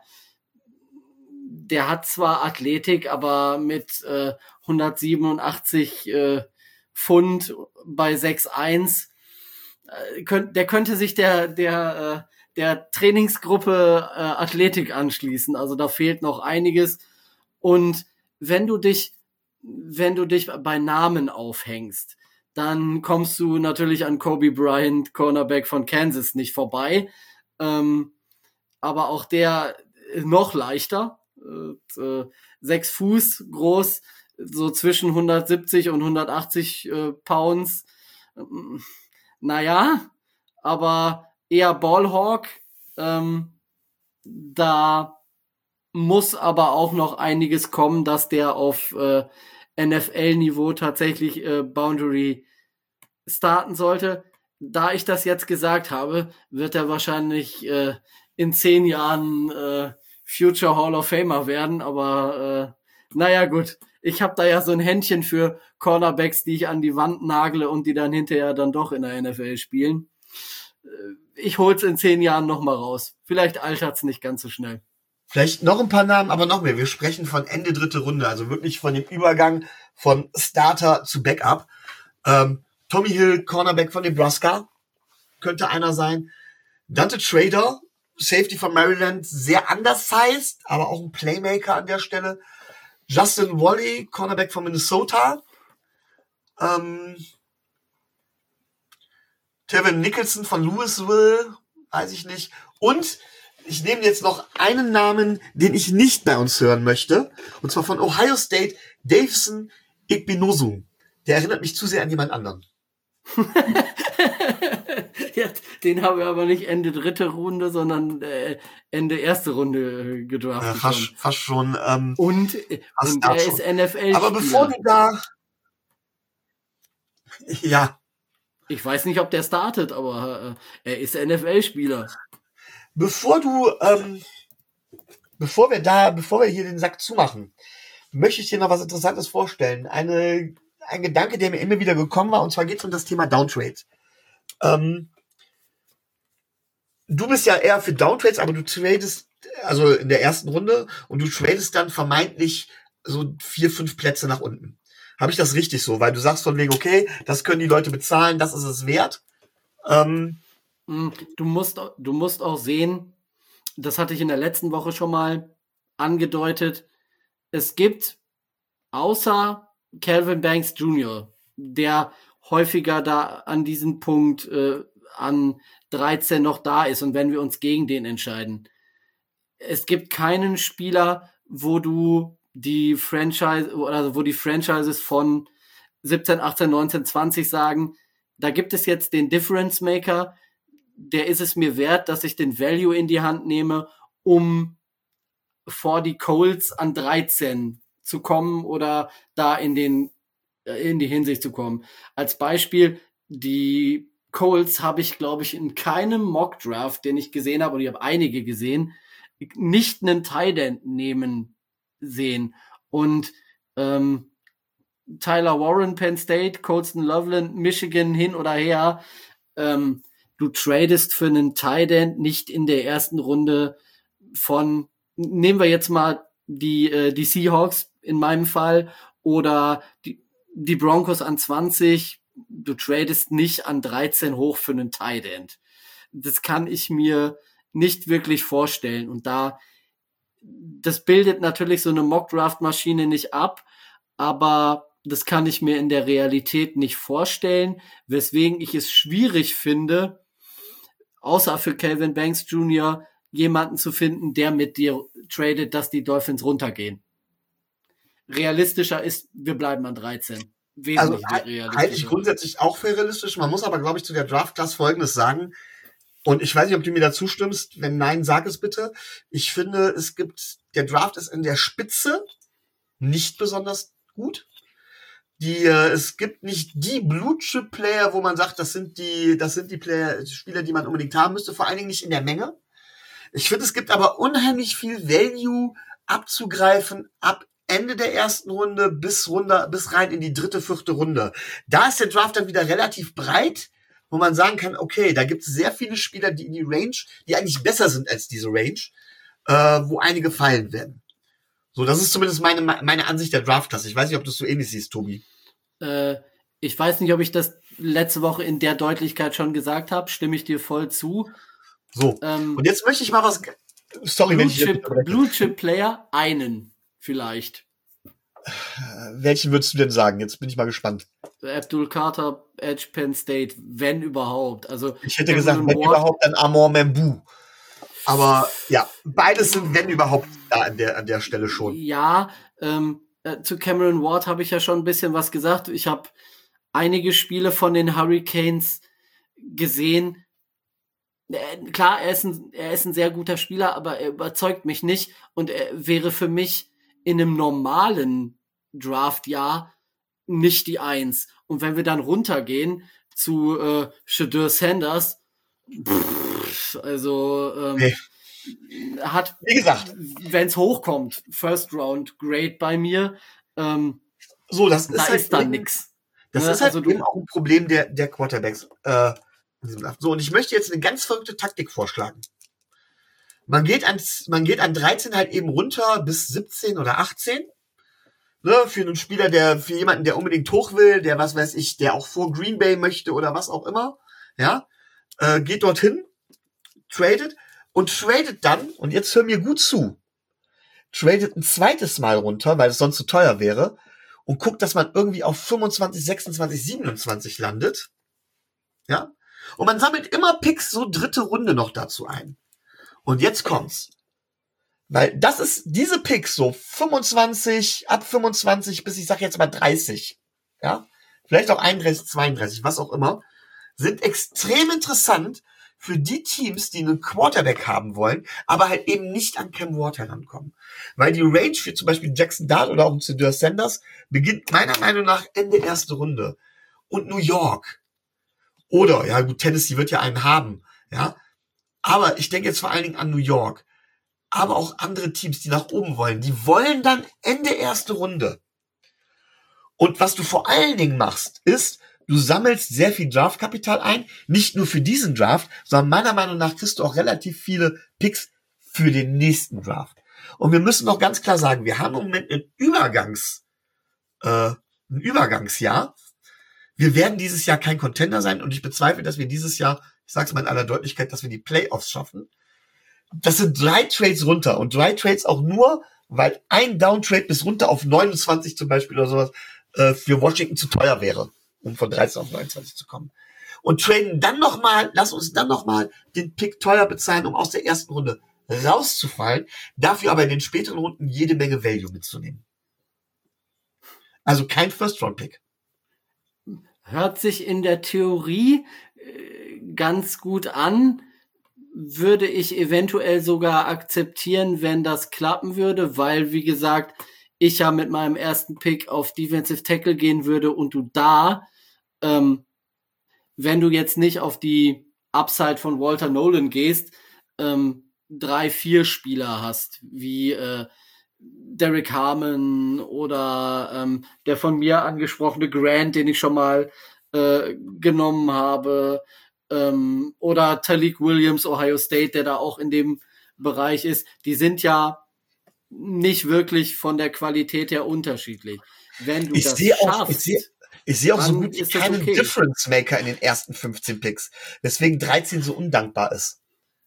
der hat zwar Athletik, aber mit äh, hundertsiebenundachtzig äh, Pfund bei sechs eins, äh, könnt, der könnte sich der der äh, der Trainingsgruppe äh, Athletik anschließen. Also da fehlt noch einiges. Und wenn du dich wenn du dich bei Namen aufhängst, dann kommst du natürlich an Kobe Bryant, Cornerback von Kansas, nicht vorbei. Ähm, aber auch der noch leichter, äh, sechs Fuß groß, so zwischen hundertsiebzig und hundertachtzig äh, Pounds. Ähm, naja, aber eher Ballhawk. Ähm, da muss aber auch noch einiges kommen, dass der auf äh, N F L-Niveau tatsächlich äh, Boundary starten sollte. Da ich das jetzt gesagt habe, wird er wahrscheinlich äh, in zehn Jahren äh, Future Hall of Famer werden, aber äh, naja gut, ich habe da ja so ein Händchen für Cornerbacks, die ich an die Wand nagle und die dann hinterher dann doch in der N F L spielen. Ich hol's in zehn Jahren noch mal raus. Vielleicht altert's nicht ganz so schnell. Vielleicht noch ein paar Namen, aber noch mehr. Wir sprechen von Ende dritte Runde, also wirklich von dem Übergang von Starter zu Backup. Ähm, Tommy Hill, Cornerback von Nebraska, könnte einer sein. Dante Trader, Safety von Maryland, sehr undersized, aber auch ein Playmaker an der Stelle. Justin Wally, Cornerback von Minnesota. Ähm, Tevin Nicholson von Louisville, weiß ich nicht. Und ich nehme jetzt noch einen Namen, den ich nicht bei uns hören möchte. Und zwar von Ohio State, Davison Igbinosu. Der erinnert mich zu sehr an jemand anderen. Ja, den haben wir aber nicht Ende dritte Runde, sondern äh, Ende erste Runde äh, gedraftet. Ja, fast, schon. fast schon. Ähm, und und er ist N F L-Spieler. Aber bevor du da... Ja. Ich weiß nicht, ob der startet, aber äh, er ist N F L-Spieler. Bevor du, ähm, bevor wir da, bevor wir hier den Sack zumachen, möchte ich dir noch was Interessantes vorstellen. Eine, ein Gedanke, der mir immer wieder gekommen war, und zwar geht es um das Thema Downtrades. Ähm, du bist ja eher für Downtrades, aber du tradest, also in der ersten Runde, und du tradest dann vermeintlich so vier, fünf Plätze nach unten. Habe ich das richtig so? Weil du sagst von wegen, okay, das können die Leute bezahlen, das ist es wert. Ähm, Du musst, du musst auch sehen, das hatte ich in der letzten Woche schon mal angedeutet, es gibt außer Calvin Banks Junior, der häufiger da an diesem Punkt äh, an dreizehn noch da ist und wenn wir uns gegen den entscheiden. Es gibt keinen Spieler, wo du die Franchise oder wo die Franchises von siebzehn, achtzehn, neunzehn, zwanzig sagen, da gibt es jetzt den Difference Maker, der ist es mir wert, dass ich den Value in die Hand nehme, um vor die Colts an dreizehn zu kommen oder da in den in die Hinsicht zu kommen. Als Beispiel, die Colts habe ich, glaube ich, in keinem Mock-Draft, den ich gesehen habe, und ich habe einige gesehen, nicht einen Tight End nehmen sehen. Und ähm, Tyler Warren, Penn State, Colston Loveland, Michigan, hin oder her, ähm, du tradest für einen Tight End nicht in der ersten Runde von, nehmen wir jetzt mal die, äh, die Seahawks in meinem Fall oder die, die Broncos an zwanzig, du tradest nicht an dreizehn hoch für einen Tight End. Das kann ich mir nicht wirklich vorstellen und da, das bildet natürlich so eine Mock-Draft-Maschine nicht ab, aber das kann ich mir in der Realität nicht vorstellen, weswegen ich es schwierig finde, außer für Calvin Banks Junior jemanden zu finden, der mit dir tradet, dass die Dolphins runtergehen. Realistischer ist, wir bleiben an dreizehn. Wesentlich also realistischer. Halte ich grundsätzlich auch für realistisch. Man muss aber, glaube ich, zu der Draft-Class Folgendes sagen. Und ich weiß nicht, ob du mir da zustimmst. Wenn nein, sag es bitte. Ich finde, es gibt, der Draft ist in der Spitze nicht besonders gut. Die, äh, es gibt nicht die Blue-Chip-Player, wo man sagt, das sind die, das sind die Player, die Spieler, die man unbedingt haben müsste, vor allen Dingen nicht in der Menge. Ich finde, es gibt aber unheimlich viel Value abzugreifen ab Ende der ersten Runde bis runter, bis rein in die dritte, vierte Runde. Da ist der Draft dann wieder relativ breit, wo man sagen kann, okay, da gibt es sehr viele Spieler, die in die Range, die eigentlich besser sind als diese Range, äh, wo einige fallen werden. So, das ist zumindest meine, meine Ansicht der Draft-Klasse. Ich weiß nicht, ob du es so ähnlich siehst, Tobi. Äh, ich weiß nicht, ob ich das letzte Woche in der Deutlichkeit schon gesagt habe. Stimme ich dir voll zu. So, ähm, und jetzt möchte ich mal was... Sorry, wenn ich Chip, Blue Chip Player, einen vielleicht. Welchen würdest du denn sagen? Jetzt bin ich mal gespannt. Abdul Carter, Edge, Penn State, wenn überhaupt. Also ich hätte gesagt, wenn Ward, überhaupt, dann Amor Membu. Aber ja, beides sind, wenn überhaupt, da an der, an der Stelle schon. Ja, ähm, äh, zu Cameron Ward habe ich ja schon ein bisschen was gesagt. Ich habe einige Spiele von den Hurricanes gesehen. Äh, klar, er ist, ein, er ist ein sehr guter Spieler, aber er überzeugt mich nicht und er wäre für mich in einem normalen Draftjahr nicht die Eins. Und wenn wir dann runtergehen zu äh, Shedeur Sanders, pff, also ähm, Nee. hat, Wie gesagt, wenn es hochkommt, First Round Grade bei mir, ähm, so, das da ist halt ist dann eben, nix. das Ne, ist halt also du- eben auch ein Problem der, der Quarterbacks. Äh, in diesem Draft. So, und ich möchte jetzt eine ganz verrückte Taktik vorschlagen. Man geht an, man geht an dreizehn halt eben runter bis siebzehn oder achtzehn. Ne, für einen Spieler, der, für jemanden, der unbedingt hoch will, der, was weiß ich, der auch vor Green Bay möchte oder was auch immer. Ja, äh, geht dorthin, tradet und tradet dann, und jetzt hör mir gut zu, tradet ein zweites Mal runter, weil es sonst zu teuer wäre, und guckt, dass man irgendwie auf fünfundzwanzig, sechsundzwanzig, siebenundzwanzig landet. Ja, und man sammelt immer Picks so dritte Runde noch dazu ein. Und jetzt kommt's. Weil das ist, diese Picks, so fünfundzwanzig, ab fünfundzwanzig bis, ich sag jetzt mal dreißig, ja, vielleicht auch einunddreißig, zweiunddreißig, was auch immer, sind extrem interessant für die Teams, die einen Quarterback haben wollen, aber halt eben nicht an Cam Ward herankommen. Weil die Range für zum Beispiel Jackson Dart oder auch ein Shedeur Sanders beginnt meiner Meinung nach Ende erste Runde. Und New York. Oder, ja gut, Tennessee wird ja einen haben, ja. Aber ich denke jetzt vor allen Dingen an New York. Aber auch andere Teams, die nach oben wollen. Die wollen dann Ende erste Runde. Und was du vor allen Dingen machst, ist, du sammelst sehr viel Draftkapital ein. Nicht nur für diesen Draft, sondern meiner Meinung nach kriegst du auch relativ viele Picks für den nächsten Draft. Und wir müssen noch ganz klar sagen, wir haben im Moment ein Übergangs, äh, ein Übergangsjahr. Wir werden dieses Jahr kein Contender sein und ich bezweifle, dass wir dieses Jahr, ich sage es mal in aller Deutlichkeit, dass wir die Playoffs schaffen. Das sind drei Trades runter und drei Trades auch nur, weil ein Downtrade bis runter auf neunundzwanzig zum Beispiel oder sowas äh, für Washington zu teuer wäre, um von dreizehn auf neunundzwanzig zu kommen. Und traden dann nochmal, lass uns dann nochmal den Pick teuer bezahlen, um aus der ersten Runde rauszufallen, dafür aber in den späteren Runden jede Menge Value mitzunehmen. Also kein First-Round-Pick. Hört sich in der Theorie äh, ganz gut an. Würde ich eventuell sogar akzeptieren, wenn das klappen würde, weil, wie gesagt, ich ja mit meinem ersten Pick auf Defensive Tackle gehen würde und du da, ähm, wenn du jetzt nicht auf die Upside von Walter Nolan gehst, ähm, drei, vier Spieler hast, wie äh, Derek Harmon oder ähm, der von mir angesprochene Grant, den ich schon mal äh, genommen habe, ähm, oder Talik Williams, Ohio State, der da auch in dem Bereich ist, die sind ja nicht wirklich von der Qualität her unterschiedlich. Wenn du Ich das sehe auch, schaffst, ich sehe, ich sehe auch so dann gut wie ist das keinen okay. Difference Maker in den ersten fünfzehn Picks, weswegen dreizehn so undankbar ist.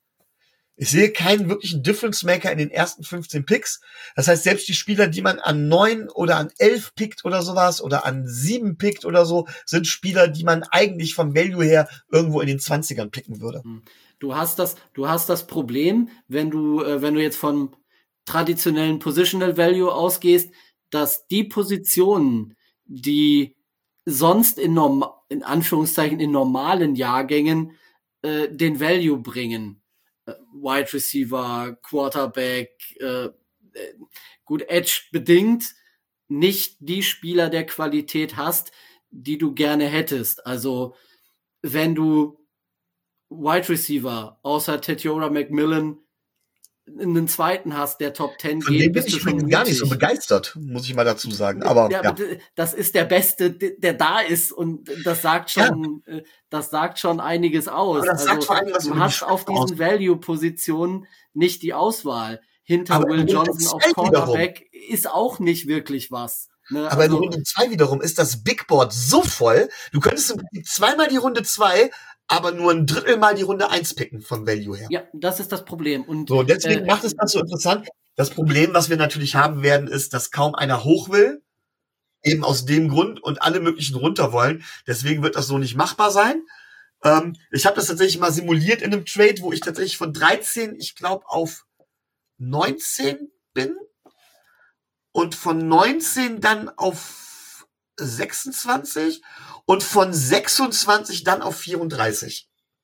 Ich sehe keinen wirklichen Difference Maker in den ersten fünfzehn Picks. Das heißt, selbst die Spieler, die man an neun oder an elf pickt oder sowas oder an sieben pickt oder so, sind Spieler, die man eigentlich vom Value her irgendwo in den zwanzigern picken würde. Du hast das, du hast das Problem, wenn du, äh, wenn du jetzt von traditionellen Positional Value ausgehst, dass die Positionen, die sonst in norm in Anführungszeichen in normalen Jahrgängen äh, den Value bringen, äh, Wide Receiver, Quarterback, äh, äh, gut Edge bedingt, nicht die Spieler der Qualität hast, die du gerne hättest. Also wenn du Wide Receiver außer Tetiora McMillan einen zweiten hast, der Top zehn Von geht, dem bin bist du ich schon übrigens gar nicht so mutig. begeistert, muss ich mal dazu sagen. Aber Ja, ja. aber das ist der Beste, der da ist und das sagt schon, ja. das sagt schon einiges aus. Aber das sagt also vor allem was du über die hast auf diesen Value-Positionen nicht die Auswahl. Hinter Aber Will in Runde Johnson auf zwei Cornerback ist auch nicht wirklich was. Ne? Aber also, in Runde zwei wiederum ist das Big Board so voll, du könntest im Prinzip zweimal die Runde zwei, aber nur ein Drittel mal die Runde eins picken vom Value her. Ja, das ist das Problem. Und so, deswegen äh, macht es das so interessant. Das Problem, was wir natürlich haben werden, ist, dass kaum einer hoch will. Eben aus dem Grund und alle möglichen runter wollen. Deswegen wird das so nicht machbar sein. Ähm, ich habe das tatsächlich mal simuliert in einem Trade, wo ich tatsächlich von dreizehn, ich glaube, auf neunzehn bin. Und von neunzehn dann auf sechsundzwanzig und von sechsundzwanzig dann auf vierunddreißig.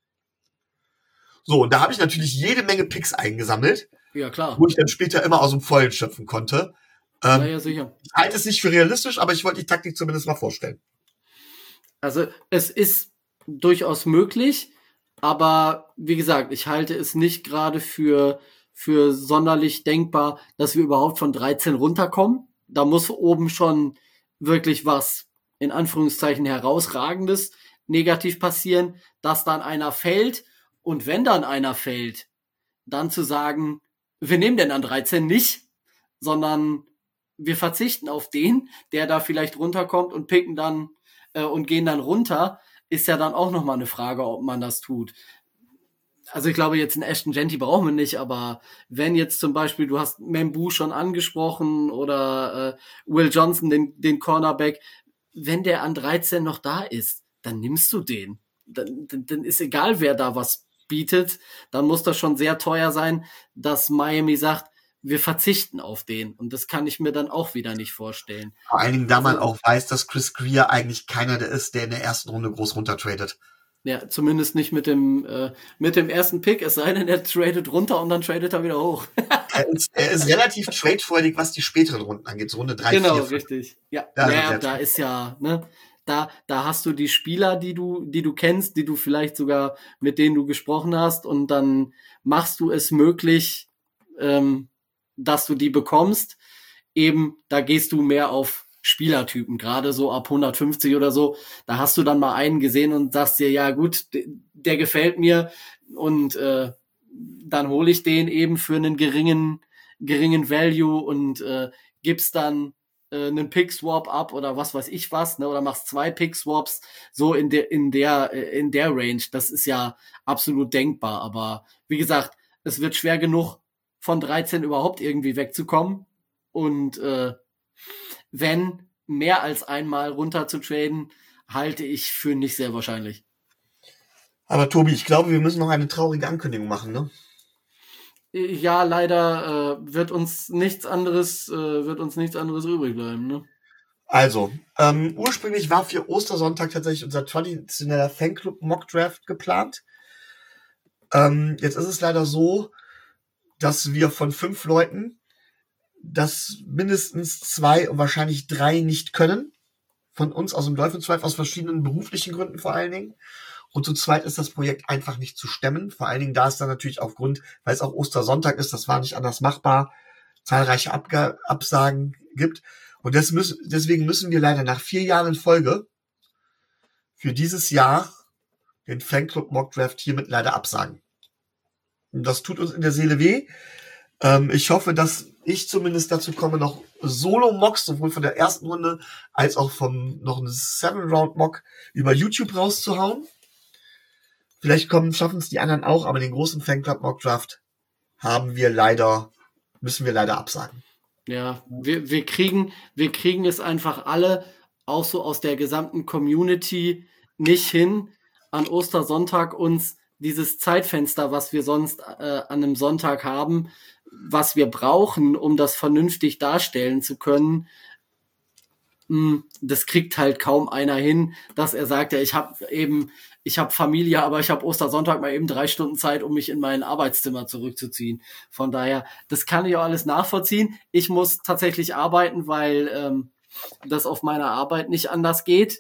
So, und da habe ich natürlich jede Menge Picks eingesammelt, ja klar, wo ich dann später immer aus dem Vollen schöpfen konnte. Ähm, ja, ja, sicher. Ich halte es nicht für realistisch, aber ich wollte die Taktik zumindest mal vorstellen. Also es ist durchaus möglich, aber wie gesagt, ich halte es nicht gerade für, für sonderlich denkbar, dass wir überhaupt von dreizehn runterkommen. Da muss oben schon wirklich was, in Anführungszeichen, herausragendes negativ passieren, dass dann einer fällt. Und wenn dann einer fällt, dann zu sagen, wir nehmen den an dreizehn nicht, sondern wir verzichten auf den, der da vielleicht runterkommt und picken dann äh, und gehen dann runter, ist ja dann auch nochmal eine Frage, ob man das tut. Also ich glaube, jetzt einen Ashton Genty brauchen wir nicht, aber wenn jetzt zum Beispiel, du hast Membu schon angesprochen oder äh, Will Johnson, den, den Cornerback, wenn der an dreizehn noch da ist, dann nimmst du den. Dann, dann, dann ist egal, wer da was bietet, dann muss das schon sehr teuer sein, dass Miami sagt, wir verzichten auf den. Und das kann ich mir dann auch wieder nicht vorstellen. Vor allen Dingen, da man Also, auch weiß, dass Chris Greer eigentlich keiner der ist, der in der ersten Runde groß runtertradet. ja, zumindest nicht mit dem, äh, mit dem ersten Pick, es sei denn, er tradet runter und dann tradet er wieder hoch. Er ist, er ist relativ tradefreudig, was die späteren Runden angeht, so Runde drei, Genau, vier, fünf. richtig. Ja, Ja, ja, also der- da ist ja, ne, da, da hast du die Spieler, die du, die du kennst, die du vielleicht sogar, mit denen du gesprochen hast, und dann machst du es möglich, ähm, dass du die bekommst. Eben, da gehst du mehr auf Spielertypen, gerade so ab hundertfünfzig oder so. Da hast du dann mal einen gesehen und sagst dir, ja gut, der, der gefällt mir, und äh, dann hole ich den eben für einen geringen, geringen Value und äh, gibst dann äh, einen Pick-Swap ab oder was weiß ich was, ne, oder machst zwei Pick-Swaps, so in der, in der, äh, in der Range. Das ist ja absolut denkbar, aber wie gesagt, es wird schwer genug, von dreizehn überhaupt irgendwie wegzukommen, und äh, wenn mehr als einmal runter zu traden, halte ich für nicht sehr wahrscheinlich. Aber Tobi, ich glaube, wir müssen noch eine traurige Ankündigung machen, ne? Ja, leider äh, wird uns nichts anderes, äh, wird uns nichts anderes übrig bleiben, ne? Also, ähm, ursprünglich war für Ostersonntag tatsächlich unser traditioneller Fanclub Mock Draft geplant. Ähm, jetzt ist es leider so, dass wir von fünf Leuten, dass mindestens zwei und wahrscheinlich drei nicht können. Von uns aus dem Dolphins Drive, aus verschiedenen beruflichen Gründen vor allen Dingen. Und zu zweit ist das Projekt einfach nicht zu stemmen. Vor allen Dingen, da es dann natürlich aufgrund, weil es auch Ostersonntag ist, das war nicht anders machbar, zahlreiche Abga- Absagen gibt. Und das müssen, deswegen müssen wir leider nach vier Jahren in Folge für dieses Jahr den Fanclub Mock Draft hiermit leider absagen. Und das tut uns in der Seele weh. Ähm, ich hoffe, dass ich zumindest dazu komme, noch Solo-Mocks, sowohl von der ersten Runde als auch vom noch einen Seven-Round-Mock über YouTube rauszuhauen. Vielleicht kommen, schaffen es die anderen auch, aber den großen Fanclub Mock Draft haben wir leider, müssen wir leider absagen. Ja, wir, wir kriegen, wir kriegen es einfach alle, auch so aus der gesamten Community, nicht hin, an Ostersonntag uns dieses Zeitfenster, was wir sonst äh, an einem Sonntag haben, was wir brauchen, um das vernünftig darstellen zu können, mh, das kriegt halt kaum einer hin, dass er sagt, ja, ich habe eben, ich habe Familie, aber ich habe Ostersonntag mal eben drei Stunden Zeit, um mich in mein Arbeitszimmer zurückzuziehen. Von daher, das kann ich auch alles nachvollziehen. Ich muss tatsächlich arbeiten, weil ähm, das auf meiner Arbeit nicht anders geht.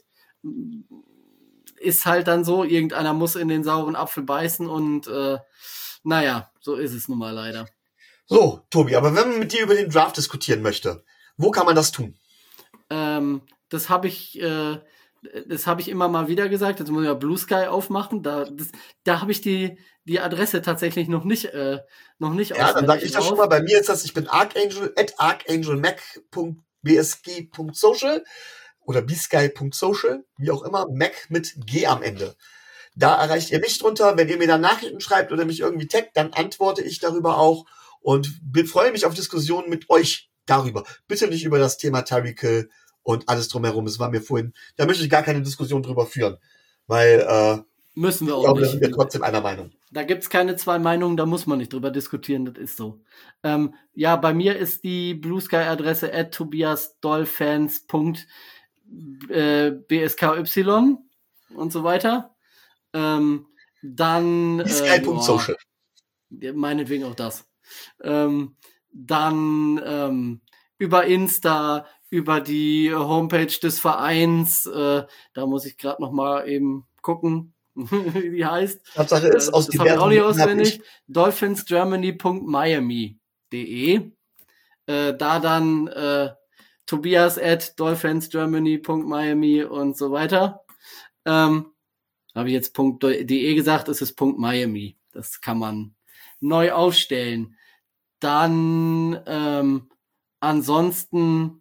Ist halt dann so, irgendeiner muss in den sauren Apfel beißen, und äh, naja, so ist es nun mal leider. So, Tobi, aber wenn man mit dir über den Draft diskutieren möchte, wo kann man das tun? Ähm, das habe ich, äh, das habe ich immer mal wieder gesagt. Jetzt muss ich ja Blue Sky aufmachen. Da, das, da habe ich die, die Adresse tatsächlich noch nicht, äh, noch nicht Ja, dann sage ich das drauf. schon mal. Bei mir ist das, ich bin archangel at archangelmac punkt b s g punkt social oder bsky punkt social, wie auch immer, Mac mit G am Ende. Da erreicht ihr mich drunter. Wenn ihr mir dann Nachrichten schreibt oder mich irgendwie taggt, dann antworte ich darüber auch und freue mich auf Diskussionen mit euch darüber. Bitte nicht über das Thema Tyreek Hill und alles drumherum. Es war mir vorhin, da möchte ich gar keine Diskussion drüber führen, weil äh, müssen wir auch ich glaube, nicht. da sind wir trotzdem einer Meinung. Da gibt's keine zwei Meinungen, da muss man nicht drüber diskutieren, das ist so. Ähm, ja, bei mir ist die Blue Sky Adresse at tobiasdolfans punkt b s k y und so weiter. Ähm, dann bsky punkt social. Äh, meinetwegen auch das. Ähm, dann ähm, über Insta, über die Homepage des Vereins. Äh, da muss ich gerade noch mal eben gucken, wie die heißt. Tatsache ist, äh, aus das habe ich auch nicht auswendig. ich dolphins germany punkt miami punkt de. Äh, da dann äh, Tobias at dolphins germany punkt miami und so weiter. Ähm, habe ich jetzt .de gesagt, es ist .miami. Das kann man neu aufstellen. Dann ähm, ansonsten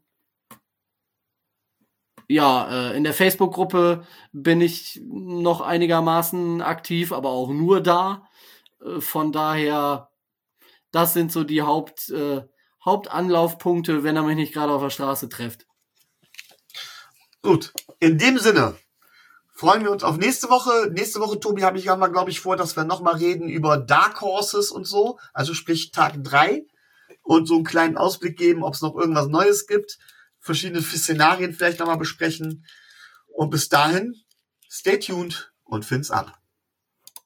ja, äh, in der Facebook-Gruppe bin ich noch einigermaßen aktiv, aber auch nur da. Äh, von daher, das sind so die Haupt, äh, Hauptanlaufpunkte, wenn er mich nicht gerade auf der Straße trifft. Gut, in dem Sinne freuen wir uns auf nächste Woche. Nächste Woche, Tobi, habe ich mal, glaube ich, vor, dass wir nochmal reden über Dark Horses und so. Also sprich Tag drei. Und so einen kleinen Ausblick geben, ob es noch irgendwas Neues gibt. Verschiedene Szenarien vielleicht nochmal besprechen. Und bis dahin, stay tuned und Fins ab.